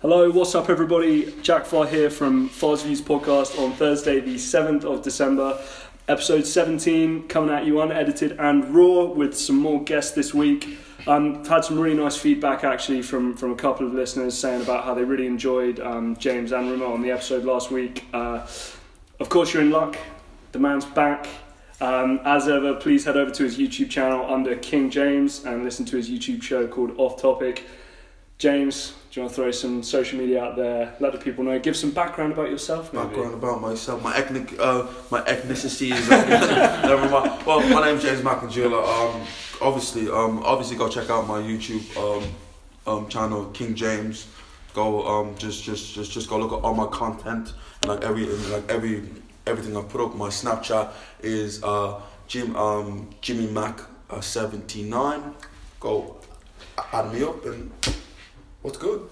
Hello, what's up everybody? Jack Farr here from Farr's Views podcast on Thursday the 7th of December. Episode 17 coming at you unedited and raw with some more guests this week. I've had some really nice feedback actually from a couple of listeners saying about how they really enjoyed James and Rimo on the episode last week. Of course you're in luck, the man's back. As ever, please head over to his YouTube channel under King James and listen to his YouTube show called Off Topic. James, do you want to throw some social media out there? Let the people know. Give some background about yourself, maybe. Background about myself. My ethnicity is. Never mind. Well, my name's James Macandula. Obviously, go check out my YouTube channel, King James. Go just go look at all my content and everything I put up. My Snapchat is Jimmy Mac 79. Go add me up and. What's good?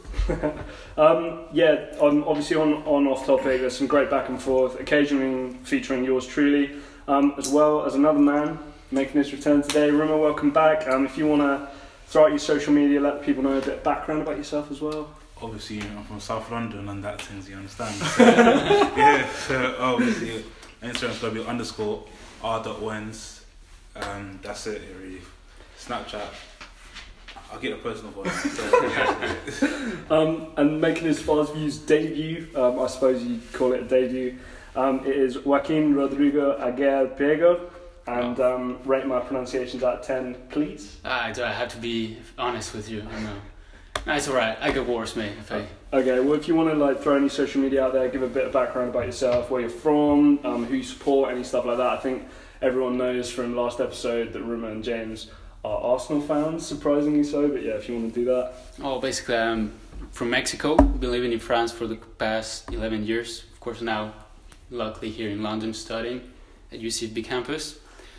Obviously on Off Topic, there's some great back and forth, occasionally featuring yours truly, as well as another man making his return today. Rimo, welcome back. If you want to throw out your social media, let people know a bit of background about yourself as well. Obviously, I'm from South London and that things, you understand. So obviously, Instagram's _r.wens. That's it, really. Snapchat. I'll get a personal one. And making his Farr's Views debut, I suppose you'd call it a debut, it is Joaquin Rodrigo Aguirre Piego. And rate my pronunciations out of 10, please. I have to be honest with you. I know. No, it's alright. I get worse, mate. Okay, well, if you want to throw any social media out there, give a bit of background about yourself, where you're from, who you support, any stuff like that. I think everyone knows from last episode that Rimo and James are Arsenal fans, surprisingly so, but yeah, if you want to do that. Oh, basically, I'm from Mexico. Been living in France for the past 11 years. Of course, now, luckily, here in London, studying at UCB campus.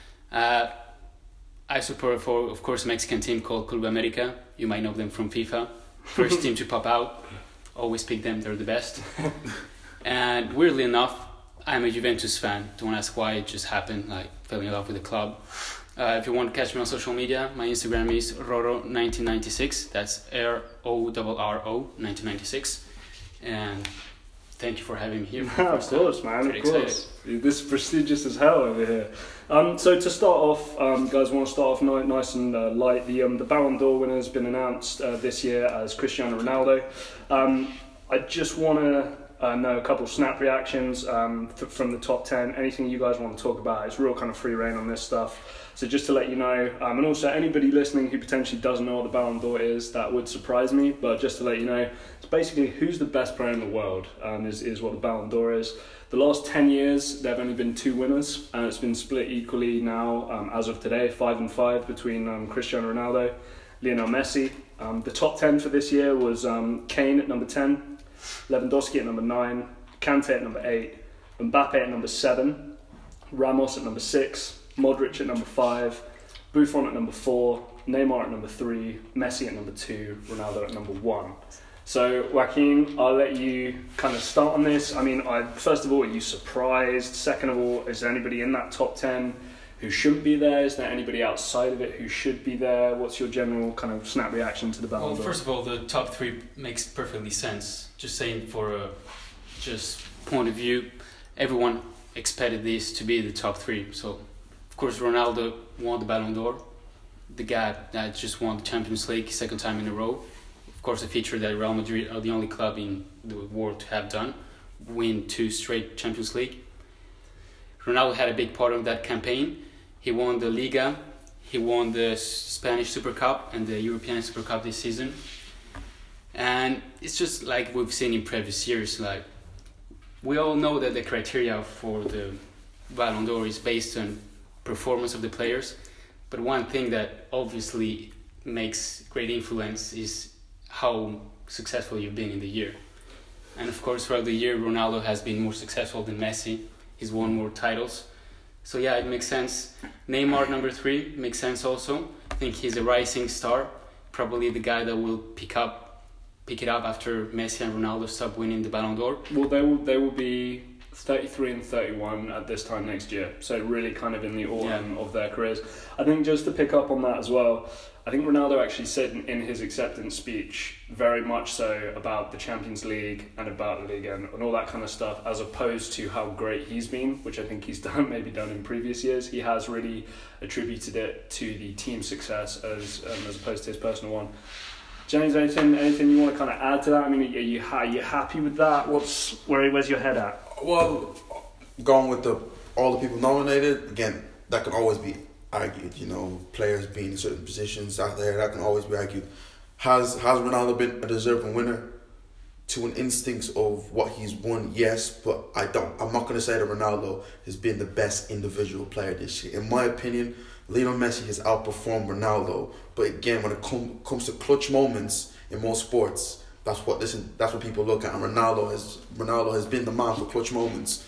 I support, of course, a Mexican team called Club America. You might know them from FIFA. First team to pop out. Always pick them, they're the best. And weirdly enough, I'm a Juventus fan. Don't ask why, it just happened, fell in love with the club. If you want to catch me on social media, my Instagram is Roro1996. That's RORRO 1996. And thank you for having me here. Of course, man. Of course. This is prestigious as hell over here. So to start off, guys, want to start off nice and light. The Ballon d'Or winner has been announced this year as Cristiano Ronaldo. I just want to know a couple of snap reactions from the top 10. Anything you guys want to talk about? It's real kind of free reign on this stuff. So just to let you know, and also anybody listening who potentially doesn't know what the Ballon d'Or is, that would surprise me. But just to let you know, it's basically who's the best player in the world is what the Ballon d'Or is. The last 10 years, there have only been 2 winners, and it's been split equally now, as of today, 5-5 between Cristiano Ronaldo, Lionel Messi. The top 10 for this year was Kane at number 10, Lewandowski at number 9, Kante at number 8, Mbappe at number 7, Ramos at number 6, Modric at number 5, Buffon at number 4, Neymar at number 3, Messi at number 2, Ronaldo at number 1. So Joaquin, I'll let you kind of start on this. I mean, first of all, are you surprised? Second of all, is there anybody in that top 10 who shouldn't be there? Is there anybody outside of it who should be there? What's your general kind of snap reaction to the Ballon d'Or? Well, first of all, the top 3 makes perfectly sense. Just saying for a point of view, everyone expected this to be the top 3. So, of course, Ronaldo won the Ballon d'Or. The guy that just won the Champions League 2nd time in a row. Of course, a feature that Real Madrid are the only club in the world to have done. Win 2 straight Champions League. Ronaldo had a big part of that campaign. He won the Liga. He won the Spanish Super Cup and the European Super Cup this season. And it's just like we've seen in previous years. We all know that the criteria for the Ballon d'Or is based on performance of the players, but one thing that obviously makes great influence is how successful you've been in the year. And of course, throughout the year, Ronaldo has been more successful than Messi. He's won more titles. So yeah, it makes sense. Neymar, number 3, makes sense also. I think he's a rising star, probably the guy that will pick it up after Messi and Ronaldo stop winning the Ballon d'Or. Well, they will be 33 and 31 at this time next year, so really kind of in the autumn of their careers. I think just to pick up on that as well, I think Ronaldo actually said in his acceptance speech very much so about the Champions League and about La Liga and all that kind of stuff, as opposed to how great he's been, which I think he's maybe done in previous years. He has really attributed it to the team success as opposed to his personal one. James, anything you want to kind of add to that? I mean, are you happy with that? Where's your head at? Well, going with all the people nominated, again, that can always be argued. You know, players being in certain positions out there, that can always be argued. Has Ronaldo been a deserving winner? To an instinct of what he's won, yes, but I'm not going to say that Ronaldo has been the best individual player this year. In my opinion, Lionel Messi has outperformed Ronaldo. But again, when it comes to clutch moments in most sports, that's what people look at. And Ronaldo has been the man for clutch moments.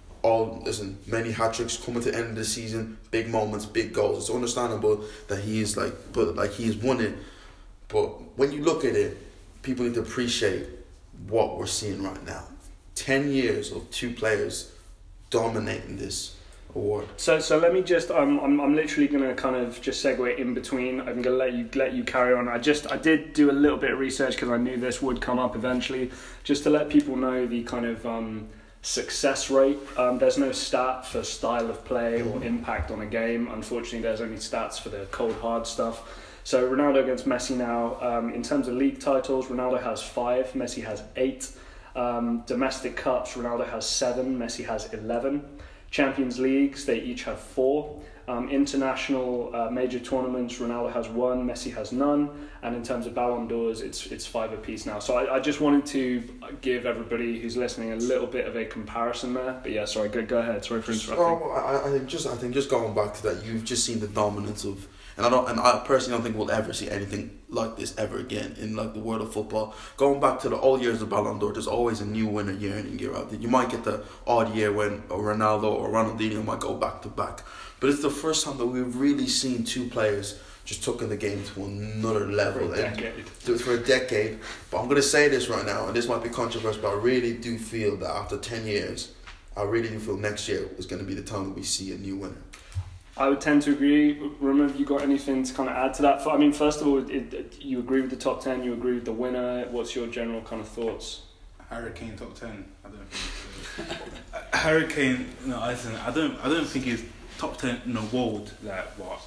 Many hat-tricks coming to the end of the season, big moments, big goals. It's understandable that he's won it. But when you look at it, people need to appreciate what we're seeing right now. 10 years of two players dominating this award. So let me just I'm literally going to kind of just segue in between. I'm going to let you carry on. I did do a little bit of research because I knew this would come up eventually, just to let people know the kind of success rate. There's no stat for style of play or impact on a game. Unfortunately, there's only stats for the cold hard stuff. So Ronaldo against Messi now. In terms of league titles, Ronaldo has 5, Messi has 8. Domestic cups, Ronaldo has 7, Messi has 11. Champions Leagues, they each have 4. International major tournaments, Ronaldo has 1, Messi has none. And in terms of Ballon d'Ors, it's 5 apiece now. So I just wanted to give everybody who's listening a little bit of a comparison there. But yeah, sorry, go ahead. Sorry for interrupting. I think just going back to that, you've just seen the dominance of. And I personally don't think we'll ever see anything like this ever again in like the world of football. Going back to the all years of Ballon d'Or, there's always a new winner year in and year out. You might get the odd year when Ronaldo or Ronaldinho might go back to back, but it's the first time that we've really seen two players just taking the game to another level. For a decade. But I'm going to say this right now, and this might be controversial, but I really do feel that after 10 years, I really do feel next year is going to be the time that we see a new winner. I would tend to agree. Roman, have you got anything to kind of add to that? I mean, first of all, you agree with the top 10, you agree with the winner. What's your general kind of thoughts? Harry Kane top 10. I don't think so. Harry Kane, no, I don't think he's top 10 in the world. Like what?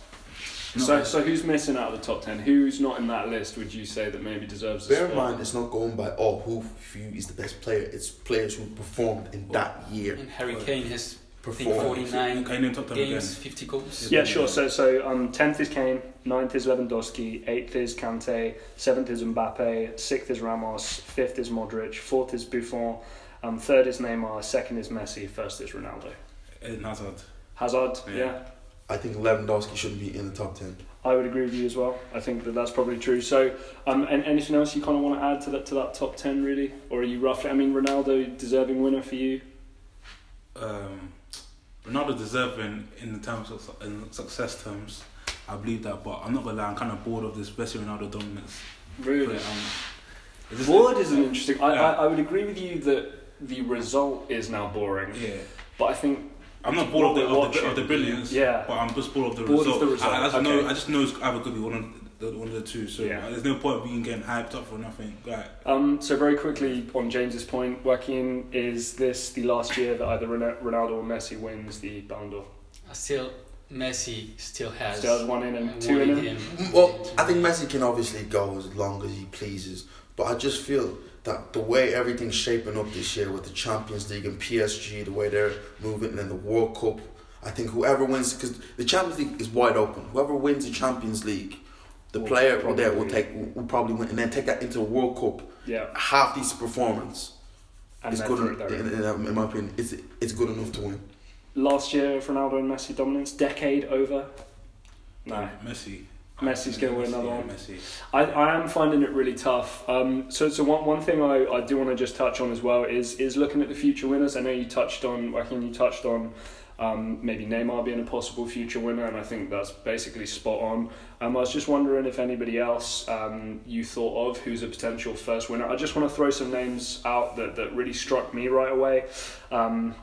So who's missing out of the top 10? Who's not in that list? Would you say that maybe deserves a spot? Bear in mind, it's not going by who for you is the best player. It's players who performed in that year. And Harry Kane has. Performed. 49 top games, 50 goals. Yeah, sure. So 10th is Kane, 9th is Lewandowski, 8th is Kante, 7th is Mbappe, 6th is Ramos, 5th is Modric, 4th is Buffon, 3rd is Neymar, 2nd is Messi, 1st is Ronaldo. And Hazard, yeah. I think Lewandowski shouldn't be in the top 10. I would agree with you as well. I think that's probably true. So, and anything else you kind of want to add to that top 10 really? Or are you roughly, I mean, Ronaldo deserving winner for you? Ronaldo deserving in success terms, I believe that, but I'm not gonna lie, I'm kind of bored of this, especially Ronaldo dominance. Really? Bored is an interesting. I would agree with you that the result is now boring. Yeah. But I think I'm not bored of the brilliance. Yeah. But I'm just bored of the result. I just know it's either could be one of the two. So there's no point of being getting hyped up for nothing. Right. So very quickly on James's point, Joaquin, is this the last year that either Ronaldo or Messi wins the Ballon d'Or? Messi still has 1 in and 2 in him. Well, I think Messi can obviously go as long as he pleases, but I just feel that the way everything's shaping up this year with the Champions League and PSG, the way they're moving, and then the World Cup, I think whoever wins, because the Champions League is wide open. Whoever wins the Champions League, the player there will probably win, and then take that into a World Cup. Yeah, half decent performance. And it's good. In my opinion, it's good enough to win. Last year, Ronaldo and Messi dominance, decade over. No, Messi's going to win another one. Messi. I am finding it really tough. So one thing I do want to just touch on as well is looking at the future winners. I know you touched on maybe Neymar being a possible future winner, and I think that's basically spot on. I was just wondering if anybody else you thought of who's a potential first winner. I just want to throw some names out that really struck me right away.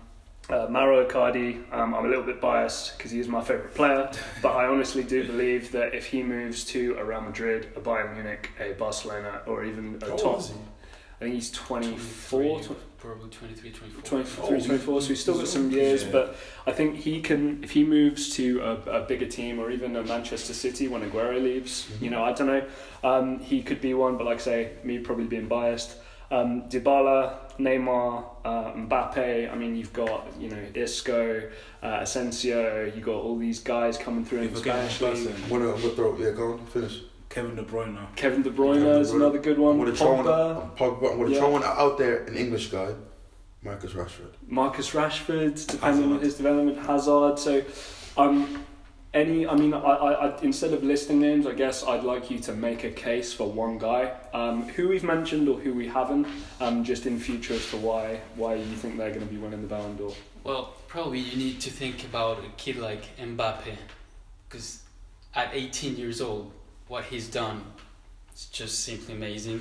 Mauro Icardi, I'm a little bit biased because he is my favourite player, but I honestly do believe that if he moves to a Real Madrid, a Bayern Munich, a Barcelona, or even a top, I think he's 24, probably 23, 24. 24, so he's still got some years, but I think he can, if he moves to a bigger team or even a Manchester City when Aguero leaves, you know, I don't know, he could be one, but like I say, me probably being biased. Dybala, Neymar, Mbappe, I mean, you've got, you know, Isco, Asensio, you've got all these guys coming through in the Spanish league. Go on, finish. Kevin De Bruyne. Kevin De Bruyne is another good one. Pogba. I'm going to throw one out there, an English guy, Marcus Rashford, depending on his development, Hazard. So, I instead of listing names, I guess I'd like you to make a case for one guy, who we've mentioned or who we haven't, just in future as to why you think they're going to be winning the Ballon d'Or. Well, probably you need to think about a kid like Mbappe, because at 18 years old, what he's done is just simply amazing.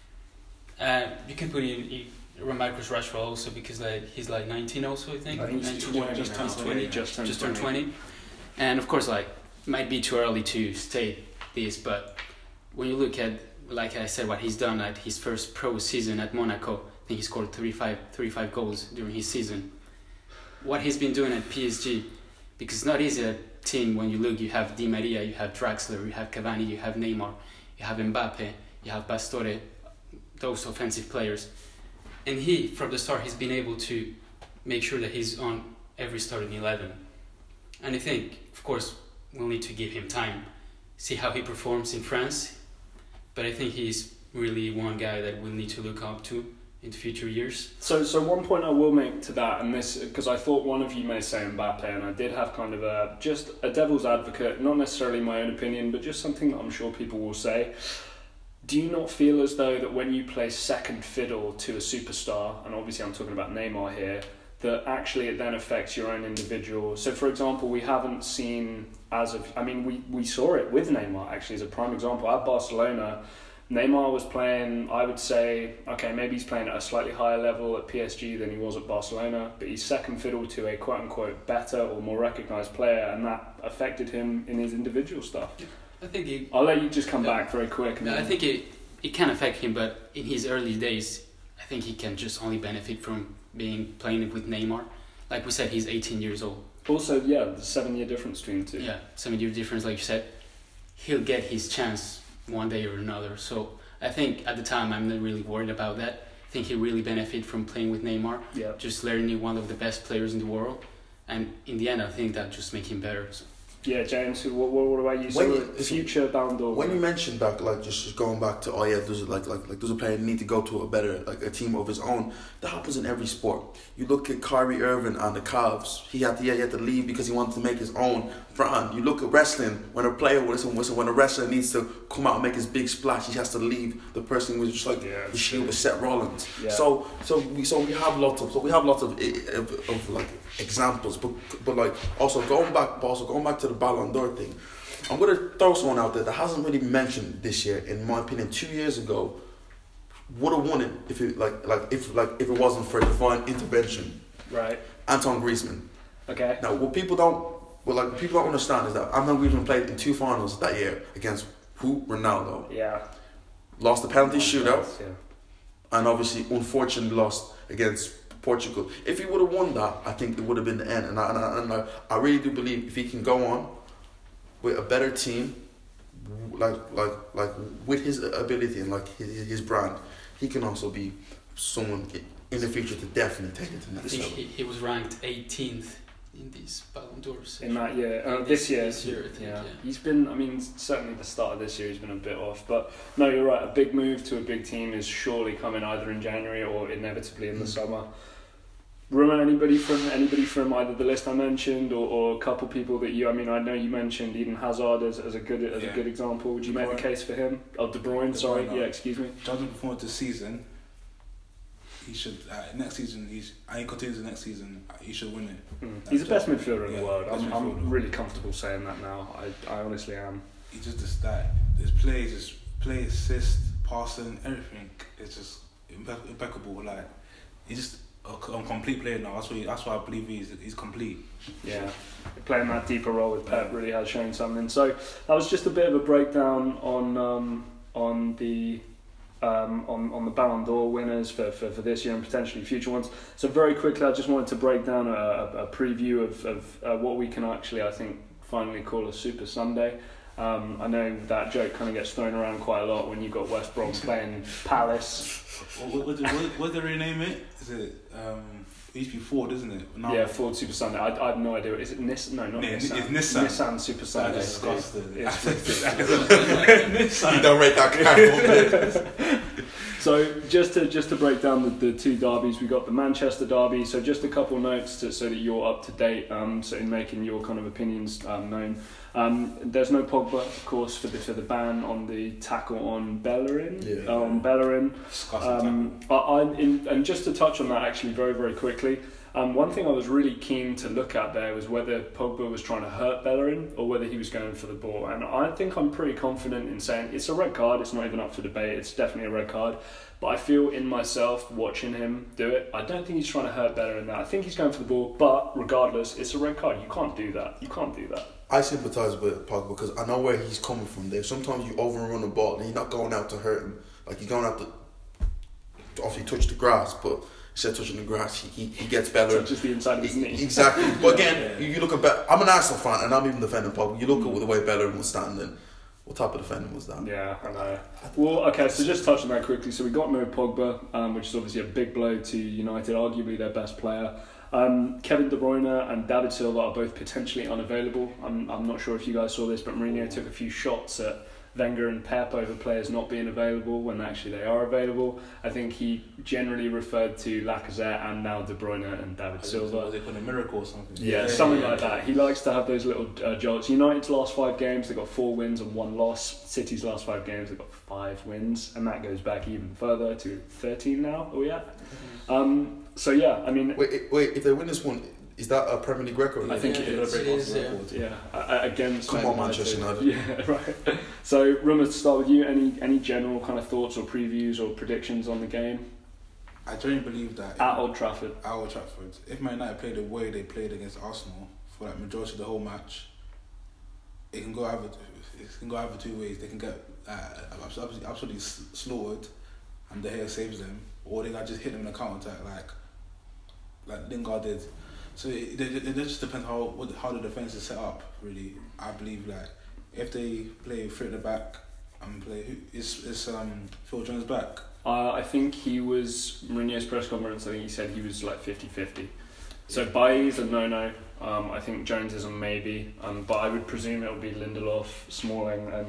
You can put in Marcus Rashford also, because he's like 19 also, I think. He's 20, just turned 20. And of course, like, it might be too early to state this, but when you look at, like I said, what he's done at his first pro season at Monaco, I think he scored 35 goals during his season. What he's been doing at PSG, because it's not easy at team when you look, you have Di Maria, you have Draxler, you have Cavani, you have Neymar, you have Mbappe, you have Pastore, those offensive players. And he, from the start, he's been able to make sure that he's on every starting 11. And I think, of course, we'll need to give him time, see how he performs in France. But I think he's really one guy that we'll need to look up to in future years. So one point I will make to that, and this, because I thought one of you may say Mbappe, and I did have kind of just a devil's advocate, not necessarily my own opinion, but just something that I'm sure people will say. Do you not feel as though that when you play second fiddle to a superstar, and obviously I'm talking about Neymar here, that actually it then affects your own individual? So for example, we haven't seen we saw it with Neymar actually as a prime example at Barcelona. Neymar was playing, I would say, okay, maybe he's playing at a slightly higher level at PSG than he was at Barcelona, but he's second fiddle to a quote-unquote better or more recognised player, and that affected him in his individual stuff. I think I'll let you just come back very quick. I think it can affect him, but in his early days, I think he can just only benefit from playing with Neymar. Like we said, he's 18 years old. Also, yeah, there's a 7-year difference between the two. Yeah, 7-year difference, like you said. He'll get his chance one day or another. So I think at the time I'm not really worried about that. I think he really benefited from playing with Neymar. Yeah. Just learning one of the best players in the world. And in the end, I think that just make him better. So. Yeah, James, what about you? So future Ballon d'Or. When you mentioned that, like just going back to, does a player need to go to a team of his own? That happens in every sport. You look at Kyrie Irving and the Cavs. He had to leave because he wanted to make his own brand. You look at wrestling, when a wrestler needs to come out and make his big splash, he has to leave the person who was just the Shield with Seth Rollins. Yeah. So we have lots of examples, but like also going back to the Ballon d'Or thing, I'm gonna throw someone out there that hasn't really mentioned this year. In my opinion, 2 years ago, would have won it if it wasn't for divine intervention. Right. Antoine Griezmann. Okay. Now, what people don't understand is that Antoine Griezmann played in 2 finals that year against Ronaldo. Yeah. Lost the penalty shootout. Yeah. And obviously, unfortunately, lost against Portugal. If he would have won that, I think it would have been the end. And I really do believe if he can go on with a better team, like with his ability and like his brand, he can also be someone in the future to definitely take it to the next level. He was ranked 18th in these Ballon d'Ors. In that year, this year, I think, yeah. He's been, certainly the start of this year he's been a bit off, but no, you're right, a big move to a big team is surely coming either in January or inevitably in the summer. Remember anybody from either the list I mentioned or a couple people that I know you mentioned Eden Hazard as a good example. Would you make the case for him? Oh, De Bruyne, excuse me. Judging performance this season, he should next season. He continues the next season. He should win it. He's the best midfielder in the world. I'm really comfortable saying that now. I honestly am. He just that his play, assist, passing, everything is just impeccable. Like he just a complete player now. That's what I believe he is. He's complete. Yeah, playing that deeper role with Pep really has shown something. So that was just a bit of a breakdown on the Ballon d'Or winners for this year and potentially future ones. So very quickly, I just wanted to break down a preview of what we can actually, I think, finally call a Super Sunday. I know that joke kind of gets thrown around quite a lot when you've got West Brom playing Palace. What do they rename it? Is it it used to be Ford, isn't it? Now, yeah, Ford Super Sunday. I have no idea. Is it Nissan? No, not Nissan. It's Nissan. Nissan Super Sunday. That's disgusting. You don't rate that kind. So just to break down the two derbies, we got the Manchester derby. So just a couple notes so that you're up to date. So in making your kind of opinions known. There's no Pogba, of course, for the ban on the tackle on Bellerin. Yeah. On Bellerin. Disgusting tackle. And just to touch on that actually very, very quickly, one thing I was really keen to look at there was whether Pogba was trying to hurt Bellerin or whether he was going for the ball. And I think I'm pretty confident in saying it's a red card. It's not even up for debate. It's definitely a red card. But I feel in myself watching him do it, I don't think he's trying to hurt Bellerin there. I think he's going for the ball. But regardless, it's a red card. You can't do that. You can't do that. I sympathise with Pogba because I know where he's coming from there. Sometimes you overrun the ball and you're not going out to hurt him. Like, you're going out to obviously touch the grass, but instead of touching the grass, he gets better. Touches the inside of his knee. Exactly. But again, you look at I'm an Arsenal fan and I'm even defending Pogba. You look at the way Bellerin was standing. What type of defending was that? Yeah, I know. Well, okay, so just touching that quickly. So we got no Pogba, which is obviously a big blow to United, arguably their best player. Kevin De Bruyne and David Silva are both potentially unavailable. I'm not sure if you guys saw this, but Mourinho took a few shots at Wenger and Pep over players not being available when actually they are available. I think he generally referred to Lacazette and now De Bruyne and David Silva. Was it called a miracle or something? Yeah, something like that. He likes to have those little jolts. United's last 5 games, they've got 4 wins and 1 loss. City's last 5 games, they've got 5 wins. And that goes back even further to 13 now. Are we at? So yeah, I mean... Wait, if they win this one, is that a Premier League record? I think it is. Yeah. Against Come on, Manchester United. Yeah, right. So, Rumor, to start with you, any general kind of thoughts or previews or predictions on the game? I genuinely believe that at Old Trafford. If Man United played the way they played against Arsenal for like majority of the whole match, it can go either 2 ways. They can get absolutely slaughtered, and De Gea saves them, or they can just hit them in a counter attack like Lingard did. So it just depends how the defence is set up. Really, I believe like if they play 3 at the back and play is Phil Jones back. I think he was Mourinho's press conference. I think he said he was like 50-50. So Bailly's a no. I think Jones is a maybe. But I would presume it will be Lindelof, Smalling, and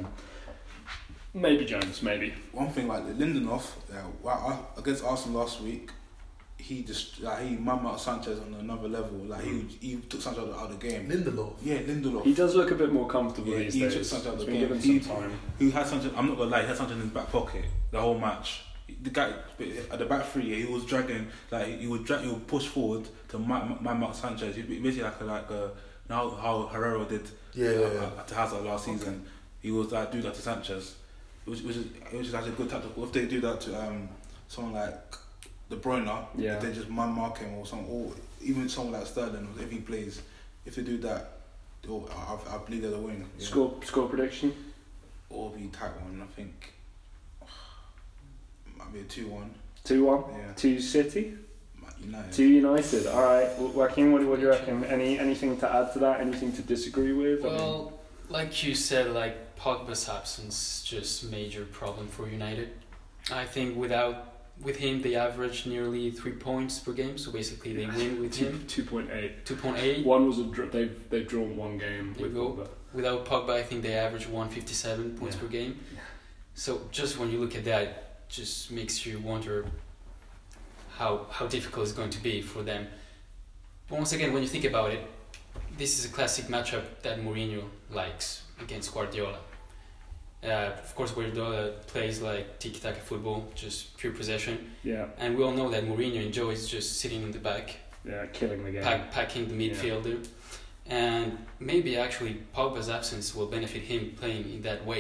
maybe Jones. Maybe. One thing like Lindelof, against Arsenal last week. He mummed out Sanchez on another level. Like he took Sanchez out of the game. Lindelof. Yeah, Lindelof. He does look a bit more comfortable these days. He took Sanchez out of the game. Given some time. He had Sanchez. I'm not gonna lie. He had Sanchez in his back pocket the whole match. The guy at the back 3, he was dragging. Like he would push forward to mum out Sanchez. He basically like now how Herrera did. To Hazard last season. He was like do that to Sanchez, which is actually a good tactical. If they do that to someone like De Bruyne, if they just mark him or even someone like Sterling, if he plays, if they do that, I believe they'll win. Yeah. Score prediction? Or be tight one. I think might be a 2-1. 2-1. Yeah. 2 City. United. 2 United. All right, Joaquin, what do you reckon? Anything to add to that? Anything to disagree with? Well, like you said, like Pogba's absence, just major problem for United. I think with him, they average nearly 3 points per game, so basically they win with him. 2.8. 2.8. One was they've drawn 1 game with Pogba. Without Pogba, I think they average 157 points per game. So just when you look at that, it just makes you wonder how difficult it's going to be for them. But once again, when you think about it, this is a classic matchup that Mourinho likes against Guardiola. Of course, Guardiola plays like tiki-taka football, just pure possession. Yeah. And we all know that Mourinho enjoys just sitting in the back. Yeah, killing the game. Packing the midfielder. Yeah. And maybe actually Pogba's absence will benefit him playing in that way.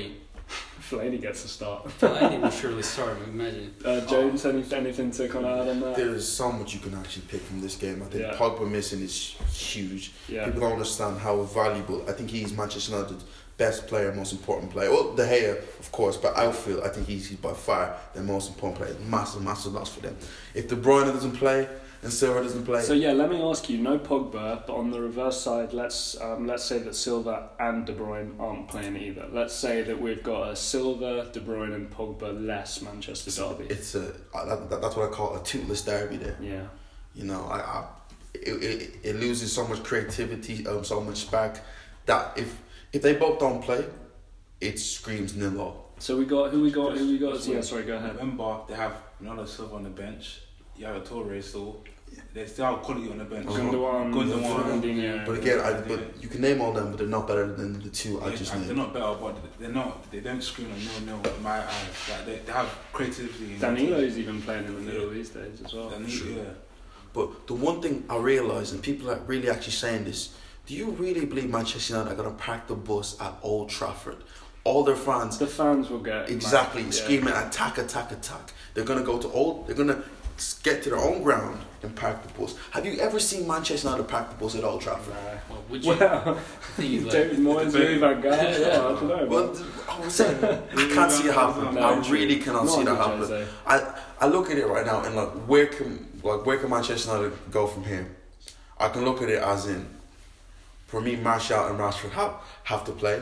Fellaini gets a start. Fellaini will surely start, imagine. James, anything to kind of add on that? There is so much you can actually pick from this game. I think Pogba missing is huge. Yeah. People don't understand how valuable. I think he's Manchester United's best player, most important player. Well, De Gea, of course, but outfield, I think he's by far the most important player. Massive loss for them. If De Bruyne doesn't play and Silva doesn't play. So yeah, let me ask you. No Pogba, but on the reverse side, let's say that Silva and De Bruyne aren't playing either. Let's say that we've got a Silva, De Bruyne, and Pogba less Manchester derby. It's that's what I call a toothless derby there. Yeah. You know, it loses so much creativity, so much spark that if they both don't play, it screams 0-0. So who we got? Yeah, sorry, go ahead. Remember, they have Ronaldo Silva on the bench. You have a Torre still. They still have quality on the bench. Gundogan, Fernandinho. But again, but you can name all them, but they're not better than the two I just named. They're not better, but they're not. They don't scream a 0-0 in my eyes. Like they have creativity. Danilo's even playing in the middle these days as well. Yeah. But the one thing I realise, and people are really actually saying this, do you really believe Manchester United are going to park the bus at Old Trafford? All their fans. The fans will get screaming attack. They're going to go to they're going to get to their own ground and park the bus. Have you ever seen Manchester United park the bus at Old Trafford? Well, would you? David Moyes, Louis van Gaal. Yeah, I don't know. Well, I was saying, I can't see it happen. No, I really cannot see that happen. I look at it right now and where can Manchester United go from here? I can look at it as in, for me, Martial and Rashford have to play.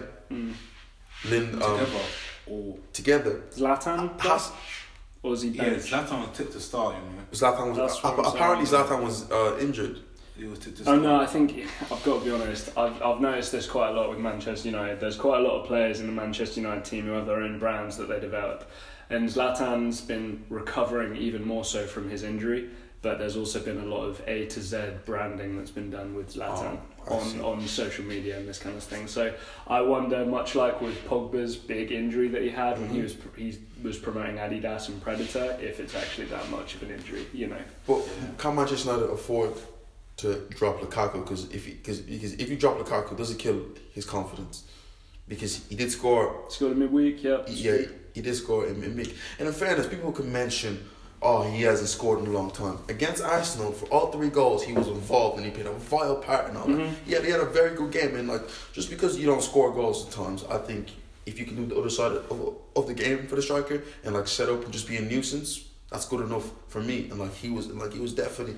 Together. Zlatan or was he benched? Yeah, Zlatan was tipped to start, you know. Zlatan was injured. He was tipped to start. start. No, I think I've got to be honest. I've noticed this quite a lot with Manchester United. There's quite a lot of players in the Manchester United team who have their own brands that they develop, and Zlatan's been recovering even more so from his injury. But there's also been a lot of A to Z branding that's been done with Zlatan on social media and this kind of thing. So I wonder, much like with Pogba's big injury that he had when he was promoting Adidas and Predator, if it's actually that much of an injury, you know. But can Manchester United afford to drop Lukaku? Because if you drop Lukaku, does it kill his confidence? Because he did score. Scored in midweek, yep. Yeah, he did score in midweek. And in fairness, people can mention, he hasn't scored in a long time. Against Arsenal, for all 3 goals, he was involved and he played a vital part in all that. He had a very good game. And just because you don't score goals at times, I think if you can do the other side of the game for the striker and set up and just be a nuisance, that's good enough for me. And he was definitely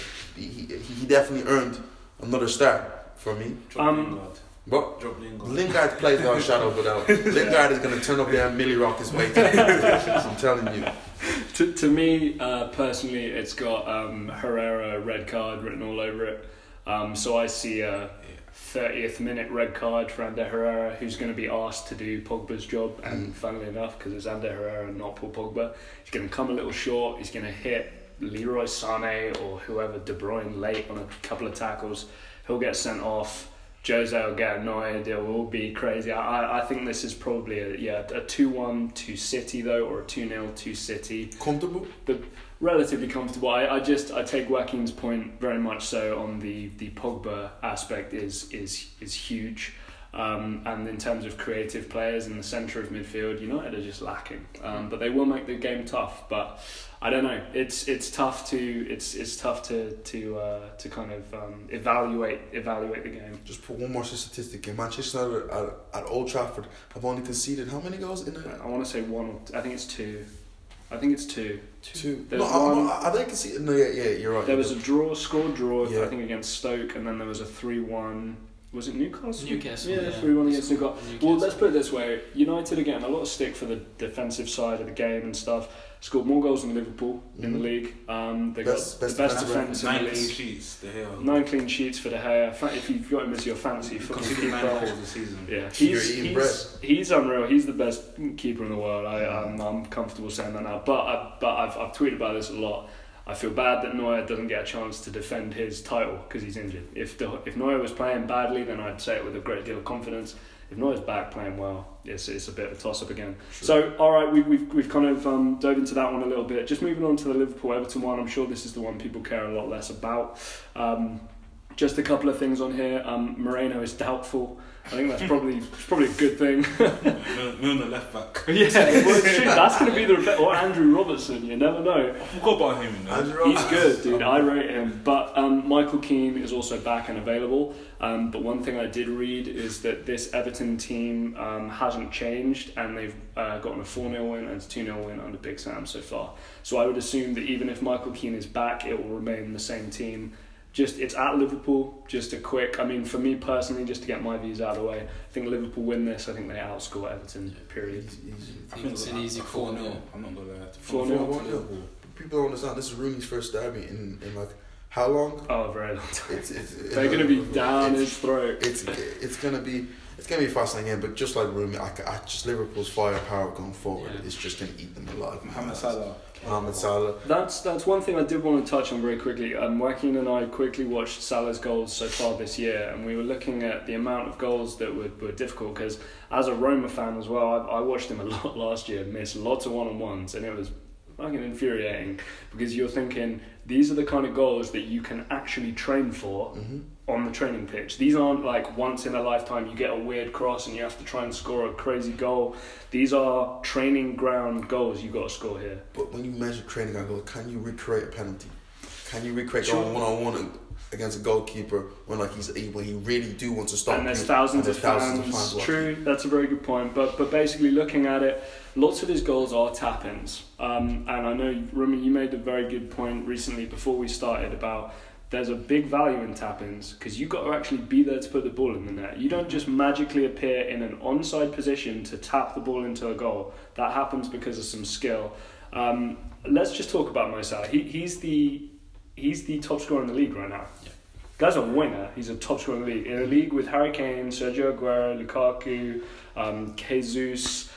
he definitely earned another start for me. But Lingard plays without a shadow of a doubt. Lingard is going to turn up there and Millie rock his way. I'm telling you. To me, personally, it's got Herrera red card written all over it. So I see a 30th minute red card for Ander Herrera, who's going to be asked to do Pogba's job. And funnily enough, because it's Ander Herrera and not Paul Pogba, he's going to come a little short. He's going to hit Leroy Sané or whoever, De Bruyne, late on a couple of tackles. He'll get sent off. Jose will get annoyed. It will be crazy. I think this is probably a 2-1 to City though, or a 2-0 to City. Comfortable? Relatively comfortable. I take Joaquin's point very much so on the Pogba aspect is huge. And in terms of creative players in the centre of midfield, United are just lacking. But they will make the game tough. But I don't know. It's tough to kind of evaluate the game. Just put one more statistic in. Manchester United at Old Trafford have only conceded how many goals in it? I want to say one. I think it's two. Two. I think conceded. No, yeah, you're right. There was a scored draw. Yeah. I think against Stoke, and then there was a 3-1. Was it Newcastle? Newcastle. Yeah, 3-1 against Newcastle. Well, let's put it this way: United are getting a lot of stick for the defensive side of the game and stuff. Scored more goals than Liverpool in the league. They got the best defence in the league. 9 clean sheets. 9 clean sheets for De Gea. If you've got him as your fantasy football keeper, 9 goals this season. Yeah, he's unreal. He's the best keeper in the world. I'm comfortable saying that now. But I've tweeted about this a lot. I feel bad that Neuer doesn't get a chance to defend his title because he's injured. If Neuer was playing badly, then I'd say it with a great deal of confidence. If Neuer's back playing well, it's a bit of a toss-up again. Sure. So, all right, we've kind of dove into that one a little bit. Just moving on to the Liverpool-Everton one, I'm sure this is the one people care a lot less about. Just a couple of things on here. Moreno is doubtful. I think that's probably a good thing. We're on the left back. Yeah, well, it's true. That's going to be the or Andrew Robertson. You never know. I forgot about him. You know? He's good, dude. I rate him. But Michael Keane is also back and available. But one thing I did read is that this Everton team hasn't changed, and they've gotten a 4-0 win and a 2-0 win under Big Sam so far. So I would assume that even if Michael Keane is back, it will remain the same team. It's at Liverpool, just a quick, for me personally, just to get my views out of the way, I think Liverpool win this. I think they outscore Everton, period. I think it's an easy 4-0. I'm not going to lie. 4-0. People don't understand, this is Rooney's first derby in like, how long? Oh, a very long time. They're going to be down his throat. It's going to be a fascinating game, but just like Rooney, just Liverpool's firepower going forward is just going to eat them alive. Mohamed Salah. That's one thing I did want to touch on very quickly. Joaquin and I quickly watched Salah's goals so far this year, and we were looking at the amount of goals that were difficult, because as a Roma fan as well, I watched him a lot last year, missed lots of one-on-ones, and it was fucking infuriating, because you're thinking these are the kind of goals that you can actually train for on the training pitch. These aren't like once in a lifetime you get a weird cross and you have to try and score a crazy goal. These are training ground goals you got to score here. But when you measure training ground goals, can you recreate a penalty? Can you recreate going one-on-one against a goalkeeper when he really do want to stop? And there's thousands of fans. True, that's a very good point. But basically looking at it, lots of his goals are tap-ins. And I know, Rumi, you made a very good point recently before we started about there's a big value in tap-ins, because you've got to actually be there to put the ball in the net. You don't just magically appear in an onside position to tap the ball into a goal. That happens because of some skill. Let's just talk about Mo Salah. He's the top scorer in the league right now. Yeah. Guy's a winner. He's a top scorer in the league. In a league with Harry Kane, Sergio Aguero, Lukaku, Jesus,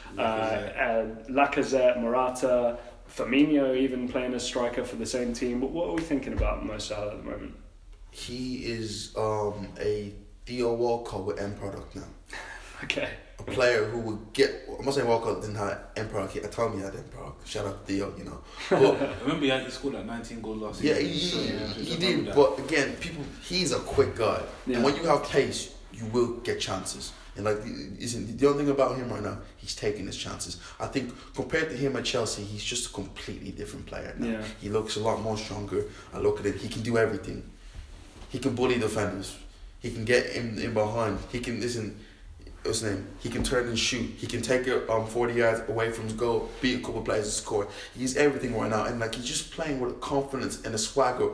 Lacazette, Morata, Firmino even playing as striker for the same team. But what are we thinking about Mo Salah at the moment? He is a Theo Walcott with end product now. Okay. A player who would get... I'm not saying Walcott didn't have end product. I told me he had end product. Shout out to Theo, But, I remember he scored like 19 goals last season. He did. That. But again, he's a quick guy. Yeah. And when you have pace, you will get chances. And like, the only thing about him right now, he's taking his chances. I think compared to him at Chelsea, he's just a completely different player now. Yeah. He looks a lot more stronger. I look at it, he can do everything. He can bully defenders. He can get in behind. He can what's his name? He can turn and shoot. He can take it 40 yards away from his goal, beat a couple of players and score. He's everything right now, and like he's just playing with confidence and a swagger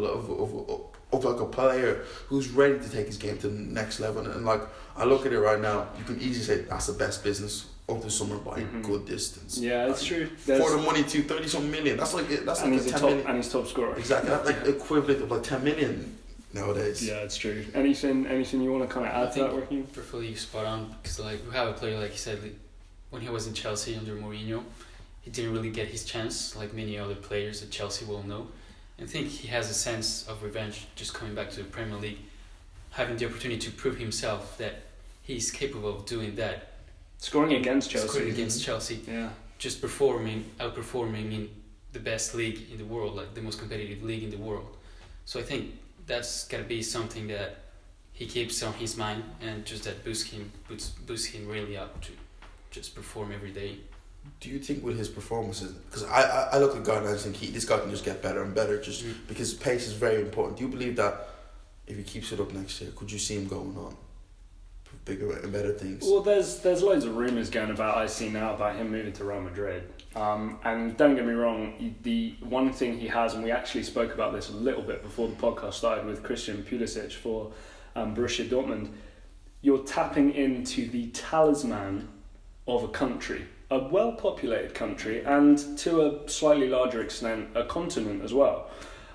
of like a player who's ready to take his game to the next level. And like I look at it right now, you can easily say that's the best business of the summer by a good distance. Yeah, it's true. For the money too, 30-something million. That's like he's 10 million. And he's top scorer. Exactly, that's like the equivalent of like 10 million. Nowadays. Yeah, it's true. Anything you want to kind of add to that, Joaquin? Perfectly spot on, because like we have a player, like you said, when he was in Chelsea under Mourinho, he didn't really get his chance like many other players at Chelsea will know. I think he has a sense of revenge just coming back to the Premier League, having the opportunity to prove himself that he's capable of doing that. Scoring against Chelsea. Yeah. Just outperforming in the best league in the world, like the most competitive league in the world. So I think that's gotta be something that he keeps on his mind, and just that boosts him really up to just perform every day. Do you think with his performances, because I look at Gardner and think this guy can just get better and better, just because pace is very important. Do you believe that if he keeps it up next year, could you see him going on for bigger and better things? Well, there's loads of rumours going about, I see now, about him moving to Real Madrid. And don't get me wrong, the one thing he has, and we actually spoke about this a little bit before the podcast started with Christian Pulisic for Borussia Dortmund, you're tapping into the talisman of a country, a well-populated country, and to a slightly larger extent, a continent as well.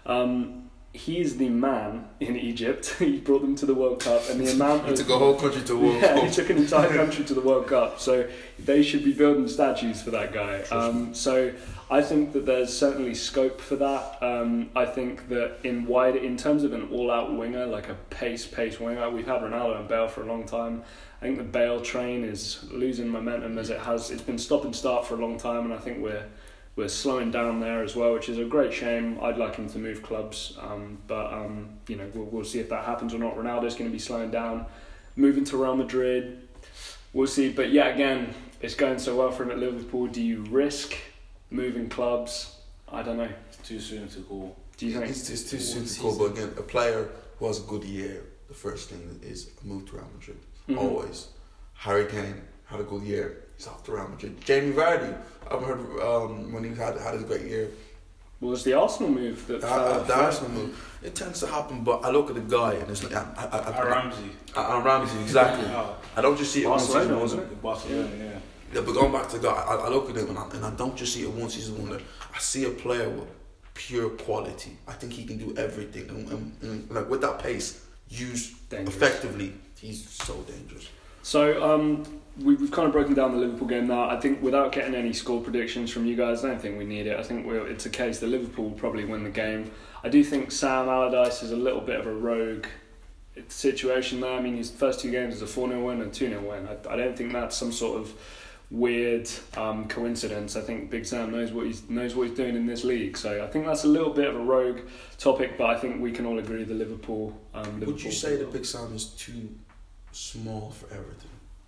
He's the man in Egypt. He brought them to the World Cup, and the amount he took a whole country to the World Cup. Yeah, he took an entire country to the World Cup. So they should be building statues for that guy. So I think that there's certainly scope for that. I think that in terms of an all-out winger, like a pace winger, we've had Ronaldo and Bale for a long time. I think the Bale train is losing momentum as it has. It's been stop and start for a long time, and I think we're we're slowing down there as well, which is a great shame. I'd like him to move clubs, but you know, we'll see if that happens or not. Ronaldo's going to be slowing down, moving to Real Madrid. We'll see. But yeah, again, it's going so well for him at Liverpool. Do you risk moving clubs? I don't know. It's too soon to call. Do you think? It's too soon to call, but again, a player who has a good year, the first thing is a move to Real Madrid. Mhm. Always. Harry Kane had a good year. He's off to Real Madrid. Jamie Vardy, I've heard when he had a great year. Well, it's the Arsenal move that The Arsenal move. It tends to happen, but I look at the guy and it's like Ramsey. Ramsey, exactly. I don't just see it one Barcelona, season wasn't wonder. it? Barcelona, yeah. Yeah, but going back to the guy, I look at him and I don't just see a one season wonder. I see a player with pure quality. I think he can do everything, and like with that pace, used Dangerous. effectively, he's so dangerous. So we've kind of broken down the Liverpool game now. I think without getting any score predictions from you guys, I don't think we need it. I think it's a case that Liverpool will probably win the game. I do think Sam Allardyce is a little bit of a rogue situation there. I mean, his first two games is a 4-0 win and 2-0 win. I don't think that's some sort of weird coincidence. I think Big Sam knows what he's doing in this league. So I think that's a little bit of a rogue topic, but I think we can all agree the Liverpool. Would you say that Big Sam is too small for Everton?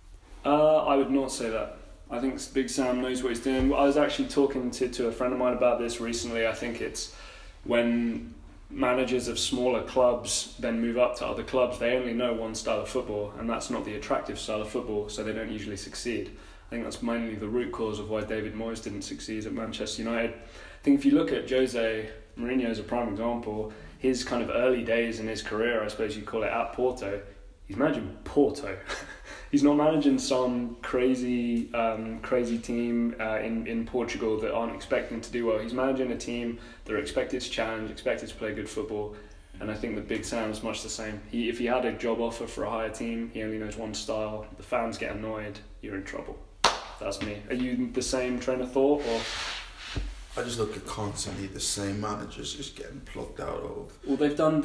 I would not say that. I think Big Sam knows what he's doing. I was actually talking to a friend of mine about this recently. I think it's when managers of smaller clubs then move up to other clubs, they only know one style of football, and that's not the attractive style of football, so they don't usually succeed. I think that's mainly the root cause of why David Moyes didn't succeed at Manchester United. I think if you look at Jose Mourinho as a prime example, his kind of early days in his career, I suppose you'd call it, at Porto, he's managing Porto. He's not managing some crazy team in Portugal that aren't expecting to do well. He's managing a team that are expected to challenge, expected to play good football. And I think that Big Sam's much the same. If he had a job offer for a higher team, he only knows one style. The fans get annoyed, you're in trouble. That's me. Are you the same train of thought, or? I just look at constantly the same managers just getting plucked out of. Well, they've done